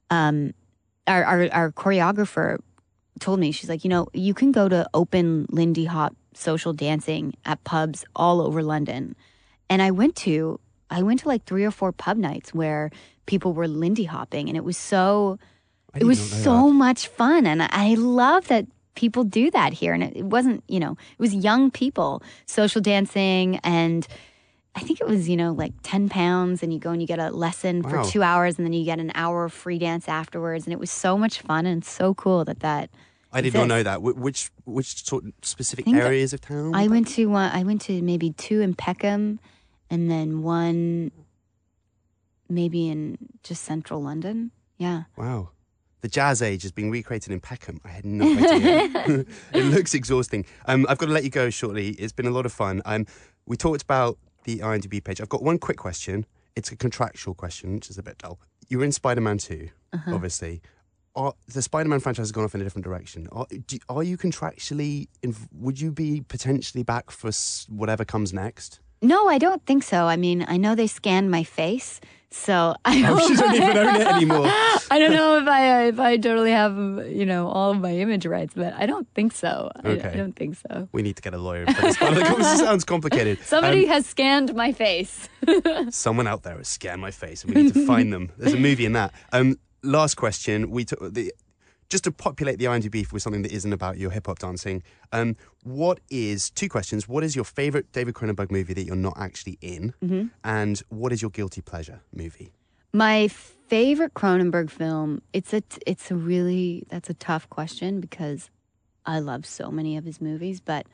our choreographer told me, she's like, you can go to open Lindy hop social dancing at pubs all over London. And I went to like 3 or 4 pub nights where people were Lindy hopping, and it was so much fun. And I love that people do that here. And it wasn't, it was young people social dancing, and I think it was, like £10, and you go and you get a lesson for 2 hours, and then you get an hour of free dance afterwards. And it was so much fun and so cool that I did not know that. Which sort of specific areas of town? I went to maybe 2 in Peckham, and then 1 maybe in just central London. Yeah. Wow. The Jazz Age is being recreated in Peckham. I had no idea. It looks exhausting. I've got to let you go shortly. It's been a lot of fun. We talked about the IMDb page. I've got one quick question. It's a contractual question, which is a bit dull. You were in Spider-Man 2, obviously. The Spider-Man franchise has gone off in a different direction. Are you contractually... would you be potentially back for whatever comes next? No, I don't think so. I mean, I know they scanned my face, so I don't, She doesn't even own it anymore. I don't know if I totally have, all of my image rights, but I don't think so. Okay. I don't think so. We need to get a lawyer for this part of the conversation. It sounds complicated. Somebody has scanned my face. Someone out there has scanned my face, and we need to find them. There's a movie in that. Last question. Just to populate the IMDb with something that isn't about your hip hop dancing. 2 questions. What is your favorite David Cronenberg movie that you're not actually in? Mm-hmm. And what is your guilty pleasure movie? My favorite Cronenberg film. That's a tough question because I love so many of his movies, but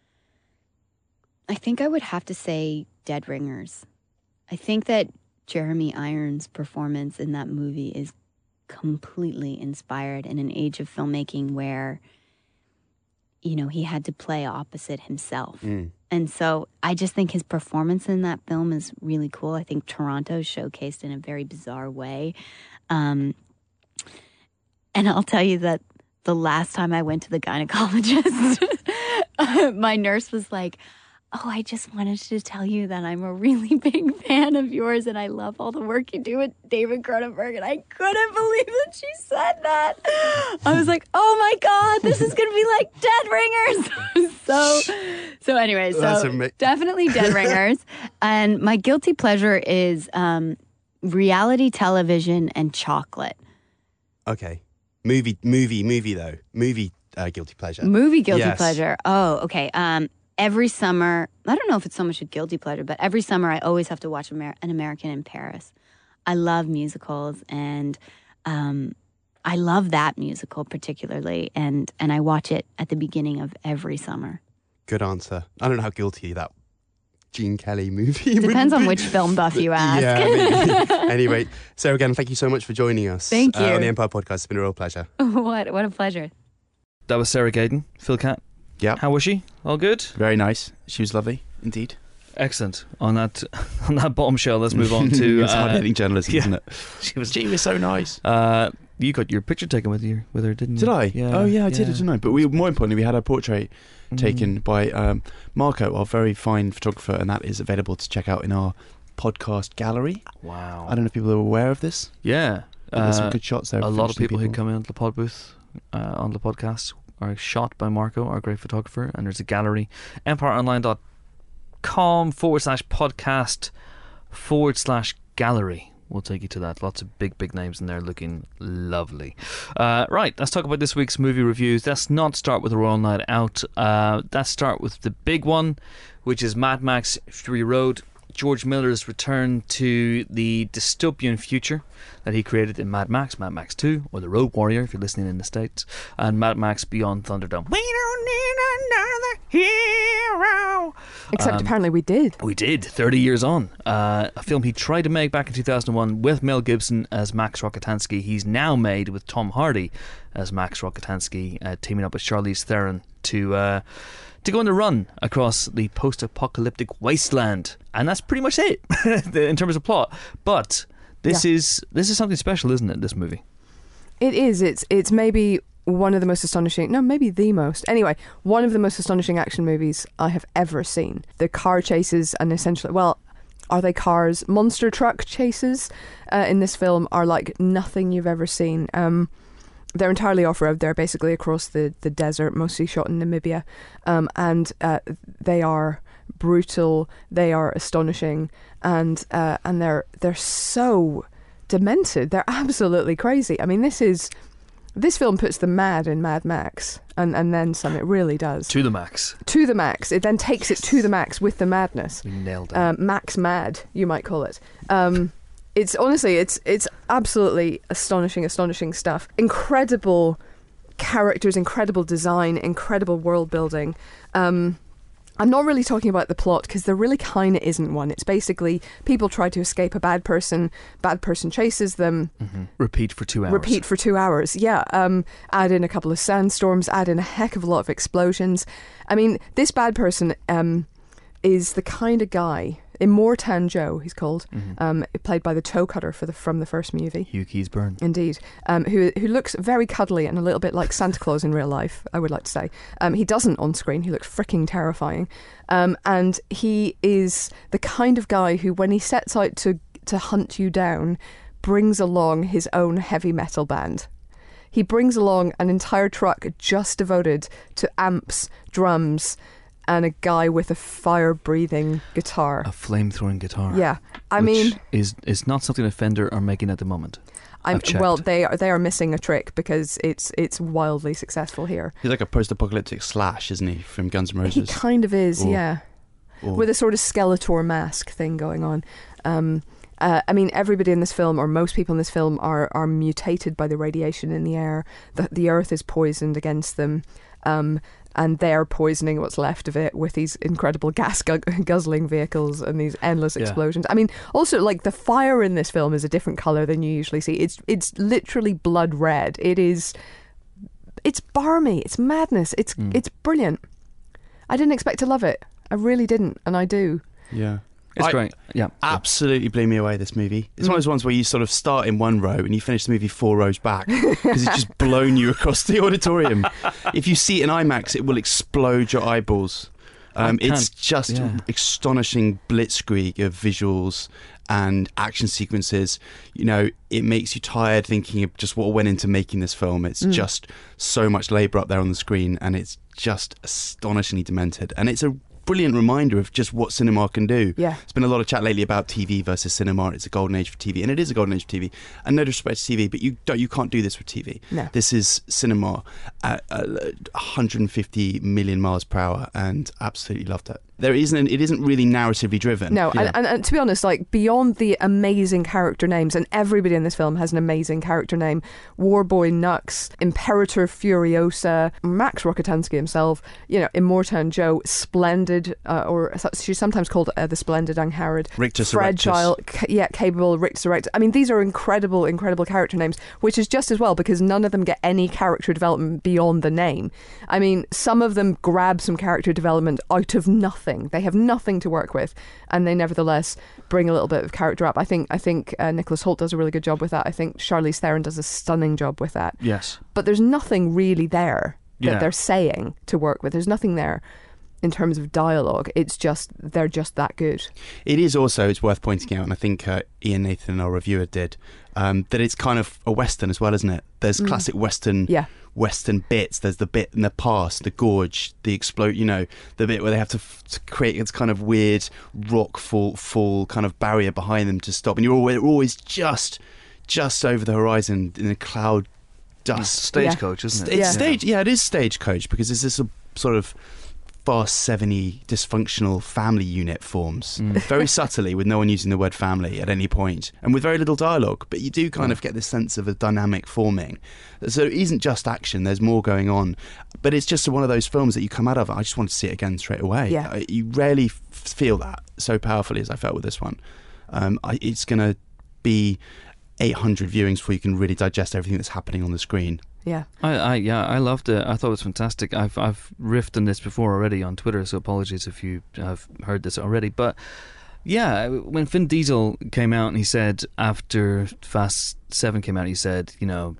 I think I would have to say Dead Ringers. I think that Jeremy Irons' performance in that movie is completely inspired in an age of filmmaking where, he had to play opposite himself. And so I just think his performance in that film is really cool. I think Toronto showcased in a very bizarre way. And I'll tell you that the last time I went to the gynecologist, my nurse was like, "Oh, I just wanted to tell you that I'm a really big fan of yours and I love all the work you do with David Cronenberg." And I couldn't believe that she said that. I was like, "Oh my God, this is going to be like Dead Ringers." so anyway, definitely Dead Ringers. And my guilty pleasure is reality television and chocolate. Okay. Movie though. Movie guilty pleasure. Movie guilty Yes. pleasure. Oh, okay. Every summer, I don't know if it's so much a guilty pleasure, but every summer I always have to watch An American in Paris. I love musicals, and I love that musical particularly, and I watch it at the beginning of every summer. Good answer. I don't know how guilty that Gene Kelly movie would Depends on be. which film buff you ask. Yeah, maybe. Anyway, Sarah, again, thank you so much for joining us. Thank you. On the Empire Podcast. It's been a real pleasure. What a pleasure. That was Sarah Gaden, Phil Cat. Yeah. How was she? All good? Very nice. She was lovely, indeed. Excellent. On that bombshell, let's move on to. It's hard-hitting journalism, yeah. isn't it? She was so nice. You got your picture taken with her, didn't you? Did I? Yeah. Oh, yeah, I did, didn't I? But more importantly, we had our portrait taken by Marco, our very fine photographer, and that is available to check out in our podcast gallery. Wow. I don't know if people are aware of this. Yeah. But there's some good shots there. A of lot of interesting people who come into the pod booth on the podcast are shot by Marco, our great photographer, and there's a gallery, empireonline.com/podcast/gallery. We'll take you to that. Lots of big names in there looking lovely. Right, let's talk about this week's movie reviews. Let's not start with the Royal Night Out. Let's start with the big one, which is Mad Max Fury Road. George Miller's return to the dystopian future that he created in Mad Max 2, or The Road Warrior if you're listening in the States, and Mad Max Beyond Thunderdome. We don't need another hero. Except apparently we did. We did, 30 years on. A film he tried to make back in 2001 with Mel Gibson as Max Rokitansky. He's now made with Tom Hardy as Max Rokitansky, teaming up with Charlize Theron to go on the run across the post-apocalyptic wasteland, and that's pretty much it in terms of plot. But this is something special, isn't it? This movie. It is. It's maybe one of the most astonishing. No, maybe the most. Anyway, one of the most astonishing action movies I have ever seen. The car chases and essentially, well, are they cars? Monster truck chases in this film are like nothing you've ever seen. They're entirely off-road. They're basically across the desert, mostly shot in Namibia. And they are brutal. They are astonishing. And they're so demented. They're absolutely crazy. I mean, this film puts the mad in Mad Max. And then some. It really does. To the max. To the max. It then takes it to the max with the madness. We nailed it. Max Mad, you might call it. It's honestly, it's absolutely astonishing stuff. Incredible characters, incredible design, incredible world building. I'm not really talking about the plot because there really kind of isn't one. It's basically people try to escape a bad person chases them. Mm-hmm. Repeat for 2 hours. Yeah. Add in a couple of sandstorms, add in a heck of a lot of explosions. I mean, this bad person is the kind of guy... Immortan Joe, he's called, played by the toe cutter from the first movie. Hugh Keays-Byrne. Indeed. Who looks very cuddly and a little bit like Santa Claus in real life, I would like to say. He doesn't on screen. He looks freaking terrifying. And he is the kind of guy who, when he sets out to hunt you down, brings along his own heavy metal band. He brings along an entire truck just devoted to amps, drums, and a guy with a fire-breathing guitar. A flame-throwing guitar. Yeah. I which mean... is not something that Fender are making at the moment. Well, they are missing a trick because it's wildly successful here. He's like a post-apocalyptic Slash, isn't he, from Guns N' Roses? He kind of is, yeah. With a sort of Skeletor mask thing going on. I mean, everybody in this film, or most people in this film, are mutated by the radiation in the air. The earth is poisoned against them. And they're poisoning what's left of it with these incredible gas guzzling vehicles and these endless explosions. I mean, also, like, the fire in this film is a different colour than you usually see. It's literally blood red. It's barmy. It's madness. It's brilliant. I didn't expect to love it. I really didn't, and I do. Yeah. It's great. Yeah. Absolutely blew me away, this movie. It's one of those ones where you sort of start in one row and you finish the movie 4 rows back because it's just blown you across the auditorium. If you see it in IMAX, it will explode your eyeballs. It's just astonishing blitzkrieg of visuals and action sequences. You know, it makes you tired thinking of just what went into making this film. It's just so much labour up there on the screen, and it's just astonishingly demented. And it's a brilliant reminder of just what cinema can do. Yeah. There's been a lot of chat lately about TV versus cinema. It's a golden age for TV, and it is a golden age for TV. And no disrespect to TV, but you can't do this with TV. No. This is cinema at 150 million miles per hour, and absolutely loved it. It isn't really narratively driven. No, Yeah. and to be honest, like beyond the amazing character names, and everybody in this film has an amazing character name: Warboy Nux, Imperator Furiosa, Max Rokitansky himself, Immortan Joe, Splendid, or she's sometimes called the Splendid Angharad, Rictus Fragile, capable Rictus Erectus. I mean, these are incredible character names, which is just as well because none of them get any character development beyond the name. I mean, some of them grab some character development out of nothing. They have nothing to work with, and they nevertheless bring a little bit of character up. I think Nicholas Hoult does a really good job with that. I think Charlize Theron does a stunning job with that. Yes. But there's nothing really there that Yeah. they're saying to work with. There's nothing there in terms of dialogue. It's just they're just that good. It is also, it's worth pointing out, and I think Ian Nathan, our reviewer, did, that it's kind of a Western as well, isn't it? There's classic Western Western bits. There's the bit in the past, the gorge, the explode, the bit where they have to create this kind of weird rock fall kind of barrier behind them to stop. And you're always just over the horizon in a cloud dust. Stagecoach, isn't it? It's it is Stagecoach, because it's this sort of fast 70 dysfunctional family unit forms very subtly, with no one using the word family at any point, and with very little dialogue, but you do kind of get this sense of a dynamic forming. So it isn't just action, there's more going on, but it's just one of those films that you come out of, I just want to see it again straight away. You rarely feel that so powerfully as I felt with this one. It's going to be 800 viewings before you can really digest everything that's happening on the screen. Yeah. I loved it. I thought it was fantastic. I've riffed on this before already on Twitter, so apologies if you have heard this already. But yeah, when Vin Diesel came out and he said, after Fast 7 came out, he said,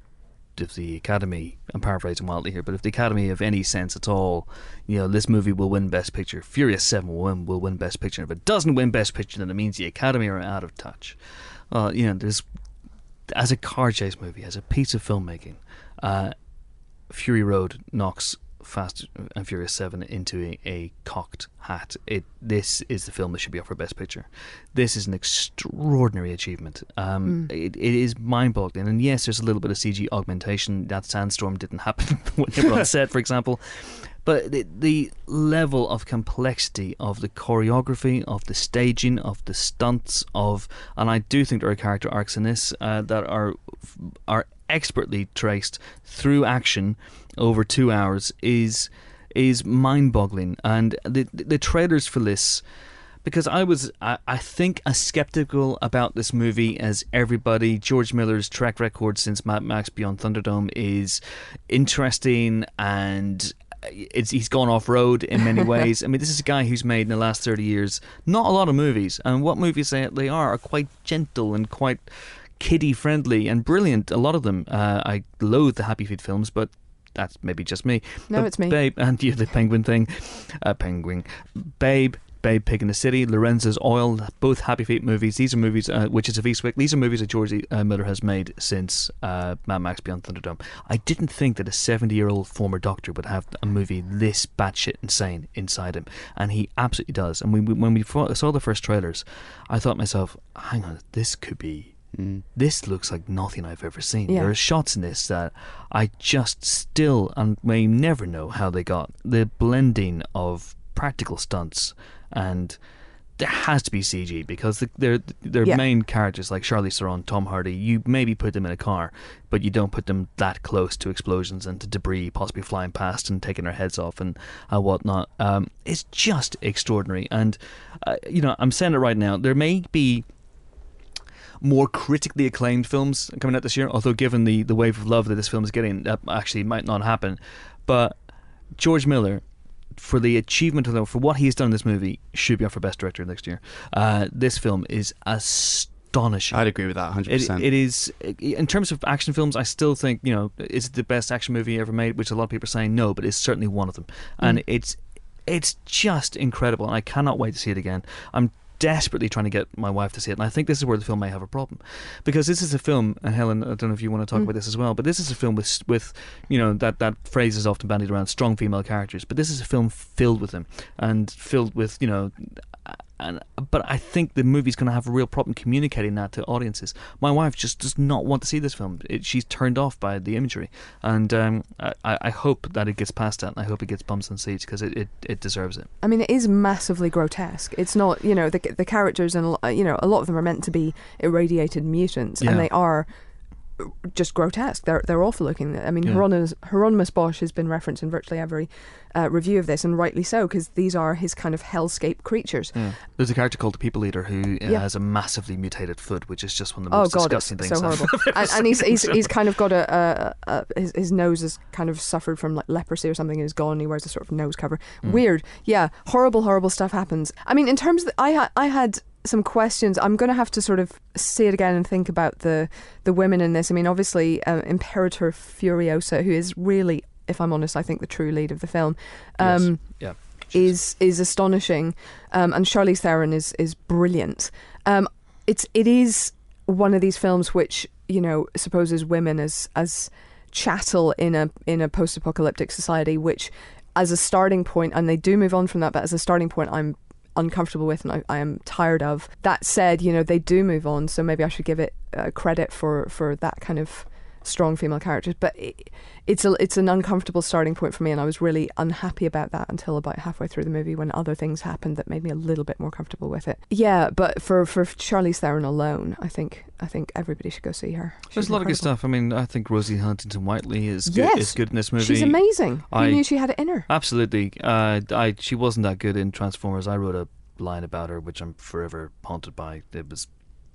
if the Academy, I'm paraphrasing wildly here, but if the Academy have any sense at all, this movie will win Best Picture. Furious 7 will win Best Picture. If it doesn't win Best Picture, then it means the Academy are out of touch. There's, as a car chase movie, as a piece of filmmaking, Fury Road knocks Fast and Furious 7 into a cocked hat. This is the film that should be up for Best Picture. This is an extraordinary achievement. It is mind-boggling. And yes, there's a little bit of CG augmentation. That sandstorm didn't happen when they were on set, for example. But the level of complexity of the choreography, of the staging, of the stunts, and I do think there are character arcs in this that are expertly traced through action over 2 hours is mind-boggling. And the trailers for this, because I think as skeptical about this movie as everybody. George Miller's track record since Mad Max Beyond Thunderdome is interesting, and he's gone off-road in many ways. I mean, this is a guy who's made in the last 30 years not a lot of movies, and what movies they are quite gentle and quite kiddie-friendly and brilliant. A lot of them. I loathe the Happy Feet films, but that's maybe just me. No, but it's me. Babe, and the Penguin thing. Penguin. Babe, Pig in the City, Lorenzo's Oil, both Happy Feet movies. These are movies, Witches of Eastwick. These are movies that George Miller has made since Mad Max Beyond Thunderdome. I didn't think that a 70-year-old former doctor would have a movie this batshit insane inside him, and he absolutely does. And when we saw the first trailers, I thought to myself, hang on, this could be... This looks like nothing I've ever seen. Yeah. There are shots in this that I just still and may never know how they got. The blending of practical stunts, and there has to be CG, because their main characters like Charlize Theron, Tom Hardy, you maybe put them in a car, but you don't put them that close to explosions and to debris possibly flying past and taking their heads off and whatnot. It's just extraordinary. And I'm saying it right now, there may be more critically acclaimed films coming out this year, although given the wave of love that this film is getting, that actually might not happen. But George Miller, for the achievement for what he's done in this movie, should be up for Best Director next year. This film is astonishing. I'd agree with that 100%. It is, in terms of action films, I still think, is it the best action movie ever made, which a lot of people are saying no, but it's certainly one of them. And it's just incredible, and I cannot wait to see it again. I'm desperately trying to get my wife to see it, and I think this is where the film may have a problem, because this is a film, and Helen, I don't know if you want to talk about this as well, but this is a film with that phrase is often bandied around, strong female characters, but this is a film filled with them, and filled with but I think the movie's going to have a real problem communicating that to audiences. My wife just does not want to see this film. She's turned off by the imagery, and I hope that it gets past that. And I hope it gets bumps and seats because it deserves it. I mean, it is massively grotesque. It's not, you know, the characters, and you know, a lot of them are meant to be irradiated mutants, and they are just grotesque. They're awful looking. I mean, Hieronymus Bosch has been referenced in virtually every review of this, and rightly so, because these are his kind of hellscape creatures. Yeah. There's a character called the People Eater who has a massively mutated foot, which is just one of the most disgusting things. So horrible. and he's kind of got his nose has kind of suffered from like leprosy or something, and is gone. And he wears a sort of nose cover. Weird. Yeah, horrible stuff happens. I mean, in terms of I had some questions. I'm going to have to sort of see it again and think about the women in this. I mean, obviously, Imperator Furiosa, who is really, if I'm honest, I think the true lead of the film, is astonishing, and Charlize Theron is brilliant. It is one of these films which, you know, supposes women as chattel in a post-apocalyptic society, which as a starting point, and they do move on from that, but as a starting point, I'm uncomfortable with, and I am tired of. That said, you know, they do move on, so maybe I should give it credit for that kind of strong female characters. But it's an uncomfortable starting point for me, and I was really unhappy about that until about halfway through the movie, when other things happened that made me a little bit more comfortable with it. Yeah, but for Charlize Theron alone, I think everybody should go see her. There's a lot of good stuff. I mean, I think Rosie Huntington-Whiteley is good in this movie. She's amazing. Who knew she had it in her? Absolutely. She wasn't that good in Transformers. I wrote a line about her which I'm forever haunted by. It was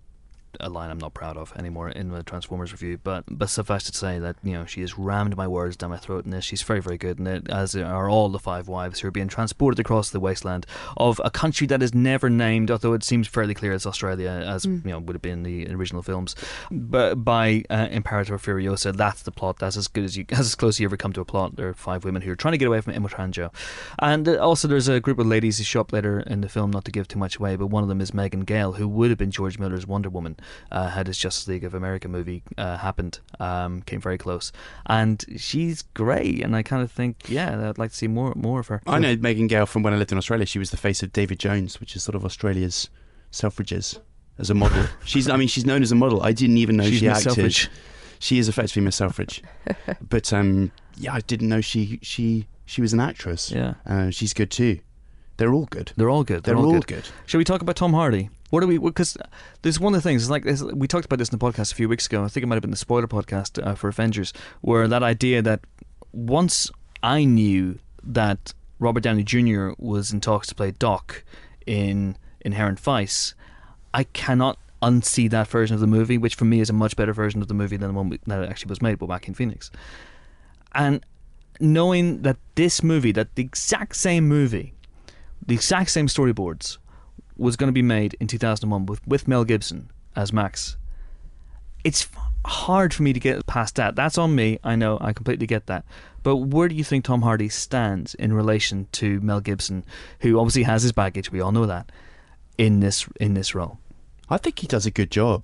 a line I'm not proud of anymore in the Transformers review, but suffice to say that, you know, she has rammed my words down my throat in this. She's very, very good in it, as are all the five wives who are being transported across the wasteland of a country that is never named, although it seems fairly clear it's Australia, as you know, would have been in the original films. But by Imperator Furiosa, that's the plot. That's as good as as close as you ever come to a plot. There are five women who are trying to get away from Imotranjo, and also there's a group of ladies who show up later in the film, not to give too much away, but one of them is Megan Gale, who would have been George Miller's Wonder Woman had his Justice League of America movie happened. Came very close, and she's great, and I kind of think, I'd like to see more of her. I know Megan Gale from when I lived in Australia. She was the face of David Jones, which is sort of Australia's Selfridges, as a model. She's known as a model. I didn't even know she acted. Selfridge. She is effectively Miss Selfridge, but I didn't know she was an actress. Yeah, she's good too. They're all good. They're all good. Shall we talk about Tom Hardy? Because there's one of the things, it's like we talked about this in the podcast a few weeks ago. I think it might have been the spoiler podcast for Avengers, where that idea that once I knew that Robert Downey Jr. was in talks to play Doc in Inherent Vice, I cannot unsee that version of the movie, which for me is a much better version of the movie than the one that actually was made by Joaquin Phoenix. And knowing that this movie, that the exact same movie, the exact same storyboards, was going to be made in 2001 with Mel Gibson as Max, it's hard for me to get past that. That's on me, I know, I completely get that. But where do you think Tom Hardy stands in relation to Mel Gibson, who obviously has his baggage, we all know that, in this role? I think he does a good job.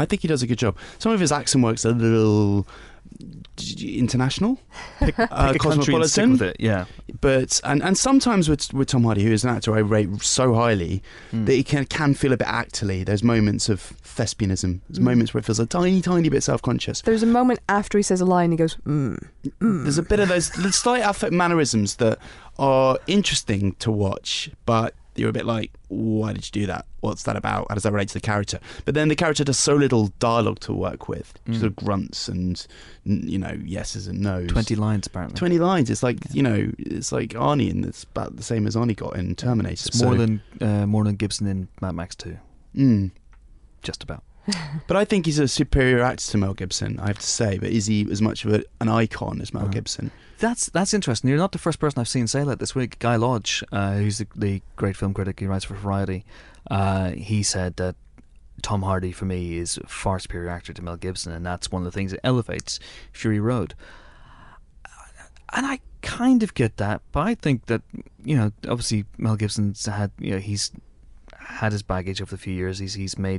Some of his accent work's a little international, pick a country and stick with it, yeah. But and sometimes with Tom Hardy, who is an actor I rate so highly, that he can feel a bit actorly. There's moments of thespianism. There's moments where it feels a tiny bit self-conscious. There's a moment after he says a line, he goes, There's a bit of those slight affect mannerisms that are interesting to watch, but you're a bit like, why did you do that? What's that about? How does that relate to the character? But then the character does so little dialogue to work with. Sort of grunts and, you know, yeses and nos. 20 lines, apparently. 20 lines. It's like, you know, it's like Arnie, and it's about the same as Arnie got in Terminator. It's more than Gibson in Mad Max 2. Just about. But I think he's a superior actor to Mel Gibson, I have to say. But is he as much of an icon as Mel Gibson? That's interesting. You're not the first person I've seen say that this week. Guy Lodge, who's the great film critic, he writes for Variety, he said that Tom Hardy, for me, is a far superior actor to Mel Gibson, and that's one of the things that elevates Fury Road. And I kind of get that, but I think that, you know, obviously Mel Gibson's had, you know, he's had his baggage over the few years. He's made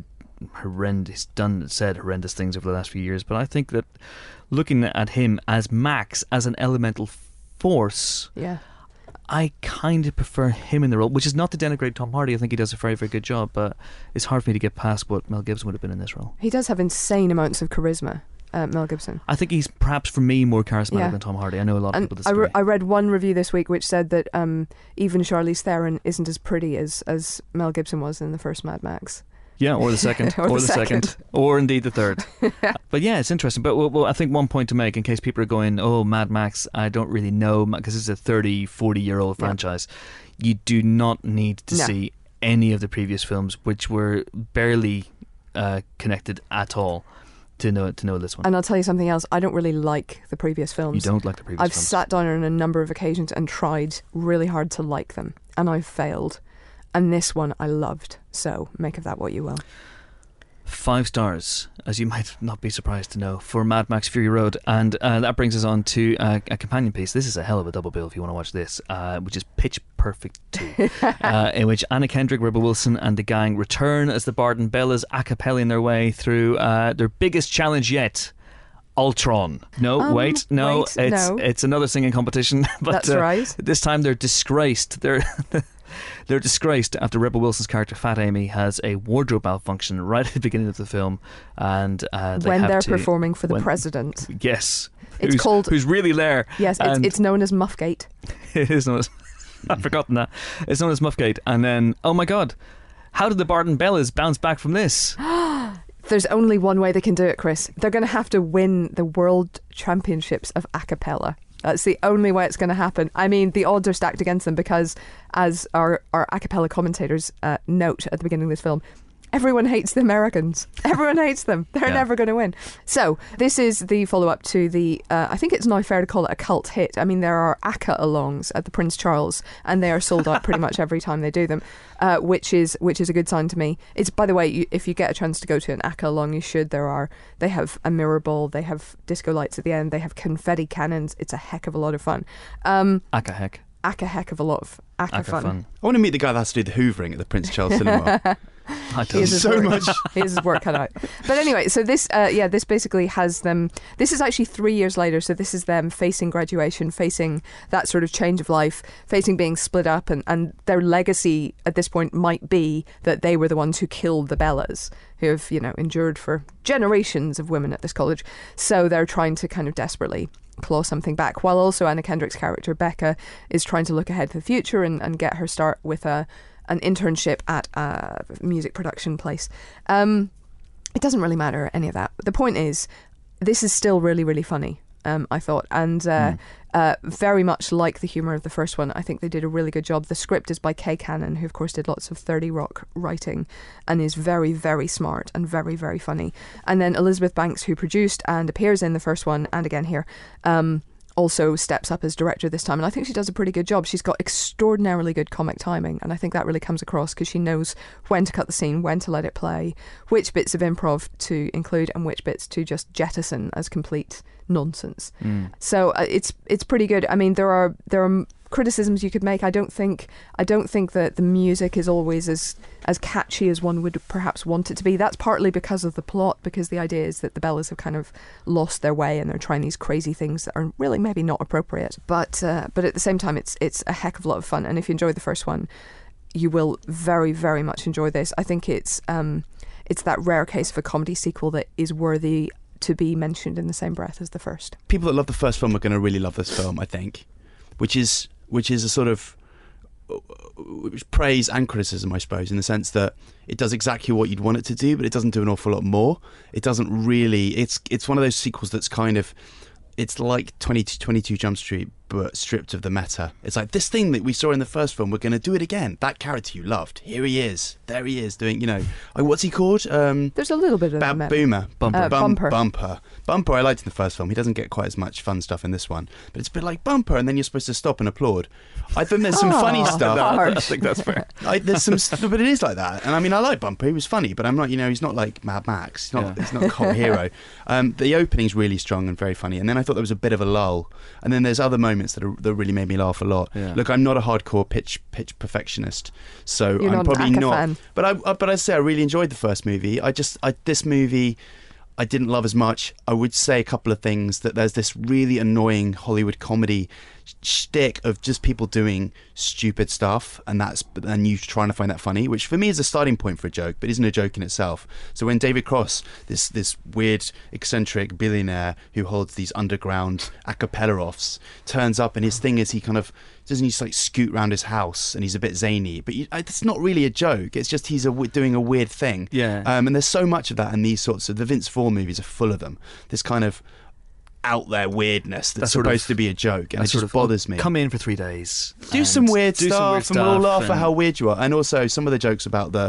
said horrendous things over the last few years, but I think that looking at him as Max, as an elemental force, I kind of prefer him in the role, which is not to denigrate Tom Hardy. I think he does a very, very good job, but it's hard for me to get past what Mel Gibson would have been in this role. He does have insane amounts of charisma, Mel Gibson. I think he's perhaps, for me, more charismatic than Tom Hardy. I know a lot of people disagree. I read one review this week which said that even Charlize Theron isn't as pretty as Mel Gibson was in the first Mad Max. Yeah, or the second, or the second, or indeed the third. But yeah, it's interesting. But well, I think one point to make, in case people are going, oh, Mad Max, I don't really know, because it's a 30, 40-year-old franchise. You do not need to see any of the previous films, which were barely connected at all, to know this one. And I'll tell you something else. I don't really like the previous films. You don't like the previous films? I've sat down on a number of occasions and tried really hard to like them, and I've failed. And this one I loved, so make of that what you will. 5 stars, as you might not be surprised to know, for Mad Max Fury Road. And that brings us on to a companion piece. This is a hell of a double bill if you want to watch this, which is Pitch Perfect 2, in which Anna Kendrick, Rebel Wilson and the gang return as the Barden Bellas a cappelling their way through their biggest challenge yet, Ultron. It's another singing competition. But, that's right. This time they're disgraced. They're disgraced after Rebel Wilson's character Fat Amy has a wardrobe malfunction right at the beginning of the film, and they're performing for the president. Yes, who's really there. Yes, it's known as Muffgate. It is known as. I've forgotten that. It's known as Muffgate, and then oh my God, how did the Barden Bellas bounce back from this? There's only one way they can do it, Chris. They're going to have to win the World Championships of a cappella. That's the only way it's going to happen. I mean, the odds are stacked against them because, as our a cappella commentators note at the beginning of this film, everyone hates the Americans. Everyone hates them. They're never going to win. So this is the follow-up to the, I think it's now fair to call it a cult hit. I mean, there are ACCA-alongs at the Prince Charles, and they are sold out pretty much every time they do them, which is a good sign to me. It's, by the way, if you get a chance to go to an ACCA-along, you should. They have a mirror ball, they have disco lights at the end, they have confetti cannons. It's a heck of a lot of fun. ACCA heck of a lot of ACCA fun. I want to meet the guy that has to do the hoovering at the Prince Charles Cinema. He has his work cut out. But anyway, so this basically has them. This is actually 3 years later, so this is them facing graduation, facing that sort of change of life, facing being split up, and their legacy at this point might be that they were the ones who killed the Bellas, who have, endured for generations of women at this college. So they're trying to kind of desperately claw something back, while also Anna Kendrick's character Becca is trying to look ahead to the future and get her start with an internship at a music production place. It doesn't really matter, any of that. The point is, this is still really, really funny, I thought. And very much like the humour of the first one, I think they did a really good job. The script is by Kay Cannon, who of course did lots of 30 Rock writing and is very, very smart and very, very funny. And then Elizabeth Banks, who produced and appears in the first one and again here, also steps up as director this time, and I think she does a pretty good job. She's got extraordinarily good comic timing, and I think that really comes across because she knows when to cut the scene, when to let it play, which bits of improv to include and which bits to just jettison as complete nonsense. So it's pretty good. I mean, there are criticisms you could make. I don't think that the music is always as catchy as one would perhaps want it to be. That's partly because of the plot, because the idea is that the Bellas have kind of lost their way and they're trying these crazy things that are really maybe not appropriate. But at the same time, it's a heck of a lot of fun. And if you enjoyed the first one, you will very, very much enjoy this. I think it's that rare case of a comedy sequel that is worthy to be mentioned in the same breath as the first. People that love the first film are going to really love this film, I think, which is a sort of praise and criticism, I suppose, in the sense that it does exactly what you'd want it to do, but it doesn't do an awful lot more. It doesn't really. It's one of those sequels that's kind of. It's like 22 Jump Street, but stripped of the meta. It's like, this thing that we saw in the first film, we're going to do it again. That character you loved, here he is. There he is doing, what's he called? There's a little bit of Bad Boomer. Bumper. Bumper I liked in the first film. He doesn't get quite as much fun stuff in this one. But it's a bit like Bumper, and then you're supposed to stop and applaud. I think there's some funny stuff. I think that's fair. There's some stuff, but it is like that. And I mean, I like Bumper. He was funny, but I'm not, he's not like Mad Max. He's not a cult hero. The opening's really strong and very funny. And then I thought there was a bit of a lull. And then there's other moments that really made me laugh a lot. Yeah. Look, I'm not a hardcore pitch perfectionist, so You're I'm probably not. Fan. But I say I really enjoyed the first movie. This movie I didn't love as much. I would say a couple of things, that there's this really annoying Hollywood comedy shtick of just people doing stupid stuff, and you trying to find that funny, which for me is a starting point for a joke, but isn't a joke in itself. So when David Cross, this weird eccentric billionaire who holds these underground a cappella offs, turns up, and his thing is he kind of doesn't he just like scoot around his house, and he's a bit zany, but it's not really a joke. It's just he's doing a weird thing. Yeah. And there's so much of that in these sorts of the Vince Vaughn movies are full of them. This kind of out there weirdness that's supposed to be a joke, and it just bothers me. Come in for 3 days, do some weird stuff, and we'll all laugh at how and- weird you are. And also some of the jokes about the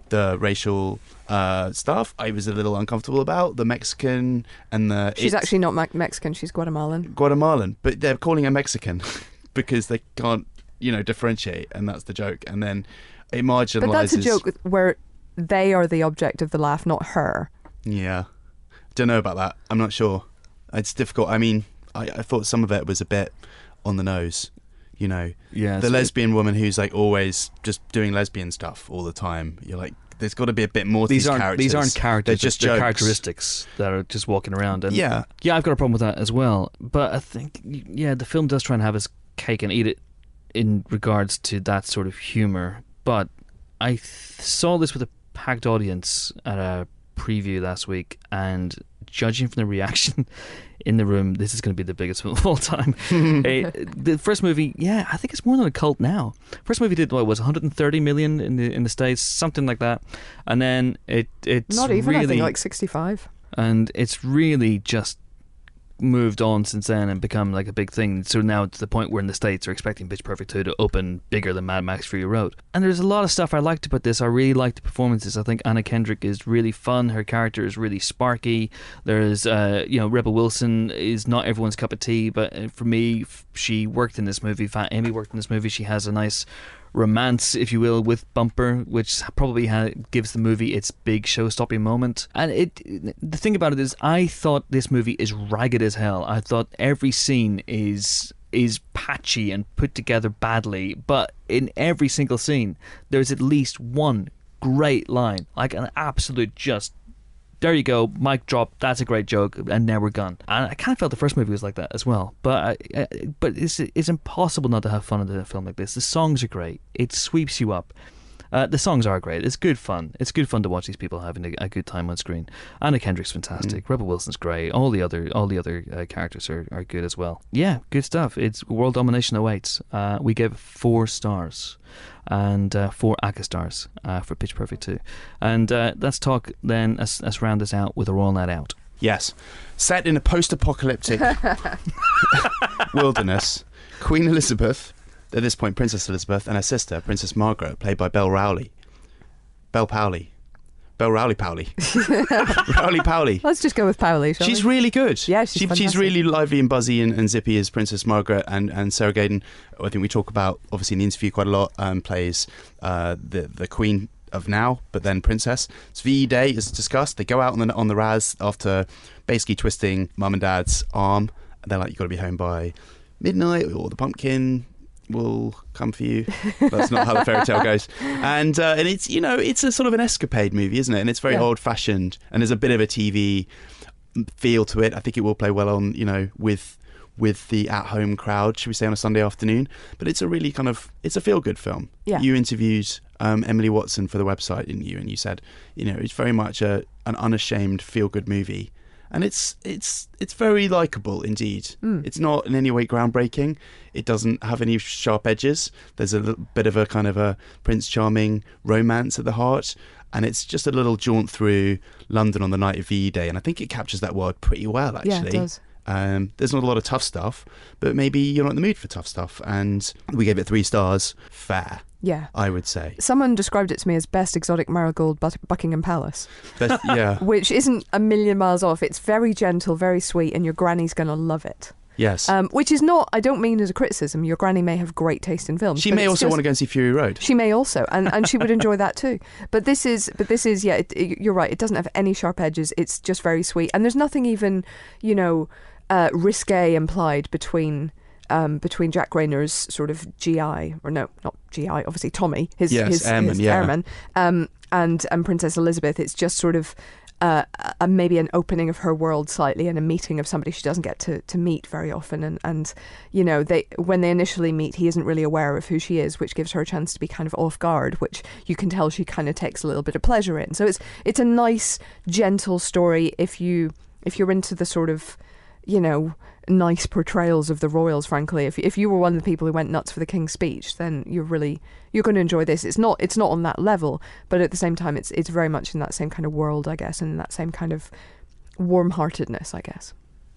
racial stuff I was a little uncomfortable about. The Mexican and the She's actually not Mexican. She's Guatemalan, but they're calling her Mexican because they can't, differentiate, and that's the joke. And then it marginalizes. But that's a joke where they are the object of the laugh, not her. Yeah, don't know about that. I'm not sure. It's difficult. I mean, I thought some of it was a bit on the nose. Yeah, the lesbian woman who's like always just doing lesbian stuff all the time. You're like, there's got to be a bit more to these characters. These aren't characters. They're just they're jokes. characteristics that are just walking around. And yeah, I've got a problem with that as well. But I think, the film does try and have its cake and eat it in regards to that sort of humour. But I saw this with a packed audience at a preview last week, and judging from the reaction in the room, this is going to be the biggest film of all time. The first movie, I think it's more than a cult now. First movie did what was 130 million in the States, something like that, and then it's not even really, I think like 65, and it's really just moved on since then and become like a big thing. So now to the point where in the States are expecting Pitch Perfect 2 to open bigger than Mad Max Fury Road. And there's a lot of stuff I liked about this. I really liked the performances. I think Anna Kendrick is really fun. Her character is really sparky. There's Rebel Wilson is not everyone's cup of tea, but for me, she worked in this movie. Fat Amy worked in this movie. She has a nice romance, if you will, with Bumper, which probably gives the movie its big show-stopping moment. And the thing about it is, I thought this movie is ragged as hell. I thought every scene is patchy and put together badly, but in every single scene, there's at least one great line, like an absolute just, there you go, mic drop, that's a great joke, and now we're gone. And I kind of felt the first movie was like that as well. But it's impossible not to have fun in a film like this. The songs are great. It sweeps you up. The songs are great. It's good fun. It's good fun to watch these people having a good time on screen. Anna Kendrick's fantastic. Rebel Wilson's great. All the other characters are good as well. Yeah, good stuff. It's world domination awaits. We gave 4 stars. And 4 ACA stars for Pitch Perfect 2. And let's talk then, let's round this out with A Royal Night Out. Yes. Set in a post-apocalyptic wilderness, Queen Elizabeth, at this point Princess Elizabeth, and her sister, Princess Margaret, played by Belle Rowley. Rowley Powley. Let's just go with Powley, shall She's we? really good. Yeah, she's really lively and buzzy and zippy as Princess Margaret, and Sarah Gaden, I think we talk about obviously in the interview quite a lot, plays the Queen of now, but then Princess. It's VE Day, as discussed. They go out on the Raz after basically twisting Mum and Dad's arm, and they're like, you've got to be home by midnight or the pumpkin will come for you. That's not how the fairy tale goes. And it's it's a sort of an escapade movie, isn't it? And it's very old fashioned, and there's a bit of a TV feel to it. I think it will play well on with the at home crowd, should we say, on a Sunday afternoon. But it's a really it's a feel good film. Yeah. You interviewed Emily Watson for the website, didn't you? And you said it's very much an unashamed feel good movie. And it's very likeable indeed. It's not in any way groundbreaking. It doesn't have any sharp edges. There's a little bit of a kind of a Prince Charming romance at the heart, and it's just a little jaunt through London on the night of VE Day, and I think it captures that world pretty well, actually. Yeah, it does. There's not a lot of tough stuff, but maybe you're not in the mood for tough stuff, and we gave it 3 stars. Fair. Yeah. I would say. Someone described it to me as best exotic marigold Buckingham Palace. Yeah. Which isn't a million miles off. It's very gentle, very sweet, and your granny's going to love it. Yes. Which is not, I don't mean as a criticism. Your granny may have great taste in films. She may also want to go and see Fury Road. She may also, and she would enjoy that too. But this is you're right. It doesn't have any sharp edges. It's just very sweet. And there's nothing even, risque implied between Jack Rayner's sort of GI, or no, not GI, obviously Tommy, his airman, and Princess Elizabeth. It's just sort of maybe an opening of her world slightly and a meeting of somebody she doesn't get to meet very often. And you know, when they initially meet, he isn't really aware of who she is, which gives her a chance to be kind of off guard, which you can tell she kind of takes a little bit of pleasure in. So it's a nice, gentle story if you're into the sort of, you know, nice portrayals of the royals. Frankly, if you were one of the people who went nuts for the King's Speech, then you're going to enjoy this. It's not on that level, but at the same time, it's very much in that same kind of world, I guess, and in that same kind of warm-heartedness, I guess.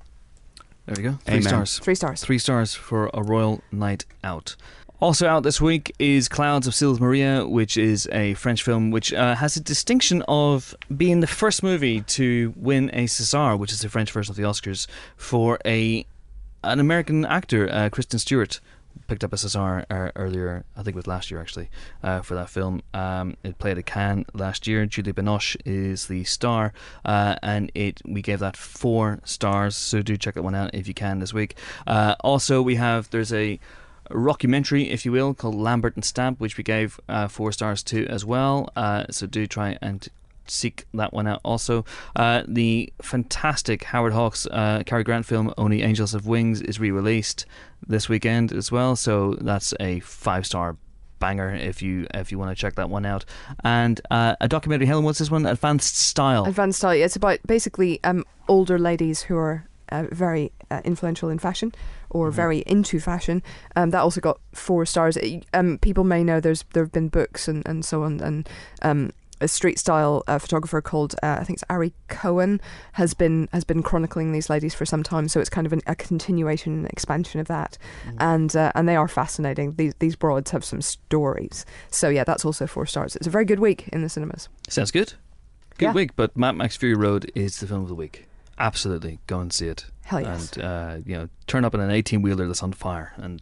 There you go. Amen. 3 stars. 3 stars. 3 stars for A Royal Night Out. Also out this week is Clouds of Sils Maria, which is a French film which has a distinction of being the first movie to win a César, which is the French version of the Oscars, for an American actor, Kristen Stewart. Picked up a César earlier, I think it was last year actually, for that film. It played at Cannes last year. Julie Binoche is the star, and we gave that 4 stars, so do check that one out if you can this week. Also, there's a rockumentary, if you will, called Lambert and Stamp, which we gave 4 stars to as well, so do try and seek that one out. Also, the fantastic Howard Hawks Cary Grant film Only Angels Have Wings is re-released this weekend as well, so that's a 5-star banger if you want to check that one out. And a documentary, Helen, what's this one? Advanced Style. It's about basically older ladies who are very influential in fashion or very into fashion. That also got 4 stars. People may know there have been books and so on, and a street style photographer called I think it's Ari Cohen has been chronicling these ladies for some time, so it's kind of a continuation and expansion of that. And they are fascinating. These broads have some stories, so yeah, that's also 4 stars. It's a very good week in the cinemas. Sounds good. Good week. But Mad Max Fury Road is the film of the week. Absolutely, go and see it. Hell yes. And turn up in an 18-wheeler that's on fire. And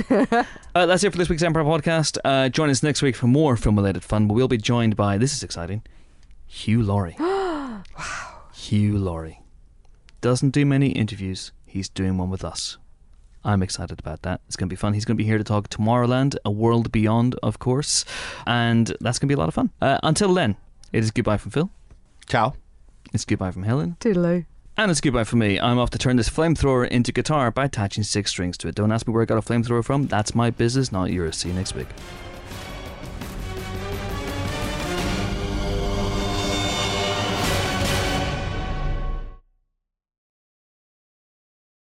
that's it for this week's Empire Podcast. Join us next week for more film-related fun. But we'll be joined by, this is exciting, Hugh Laurie. Wow. Hugh Laurie doesn't do many interviews. He's doing one with us. I'm excited about that. It's going to be fun. He's going to be here to talk Tomorrowland, A World Beyond, of course, and that's going to be a lot of fun. Until then, it is goodbye from Phil. Ciao. It's goodbye from Helen. Toodaloo. And it's goodbye from me. I'm off to turn this flamethrower into guitar by attaching 6 strings to it. Don't ask me where I got a flamethrower from. That's my business, not yours. See you next week.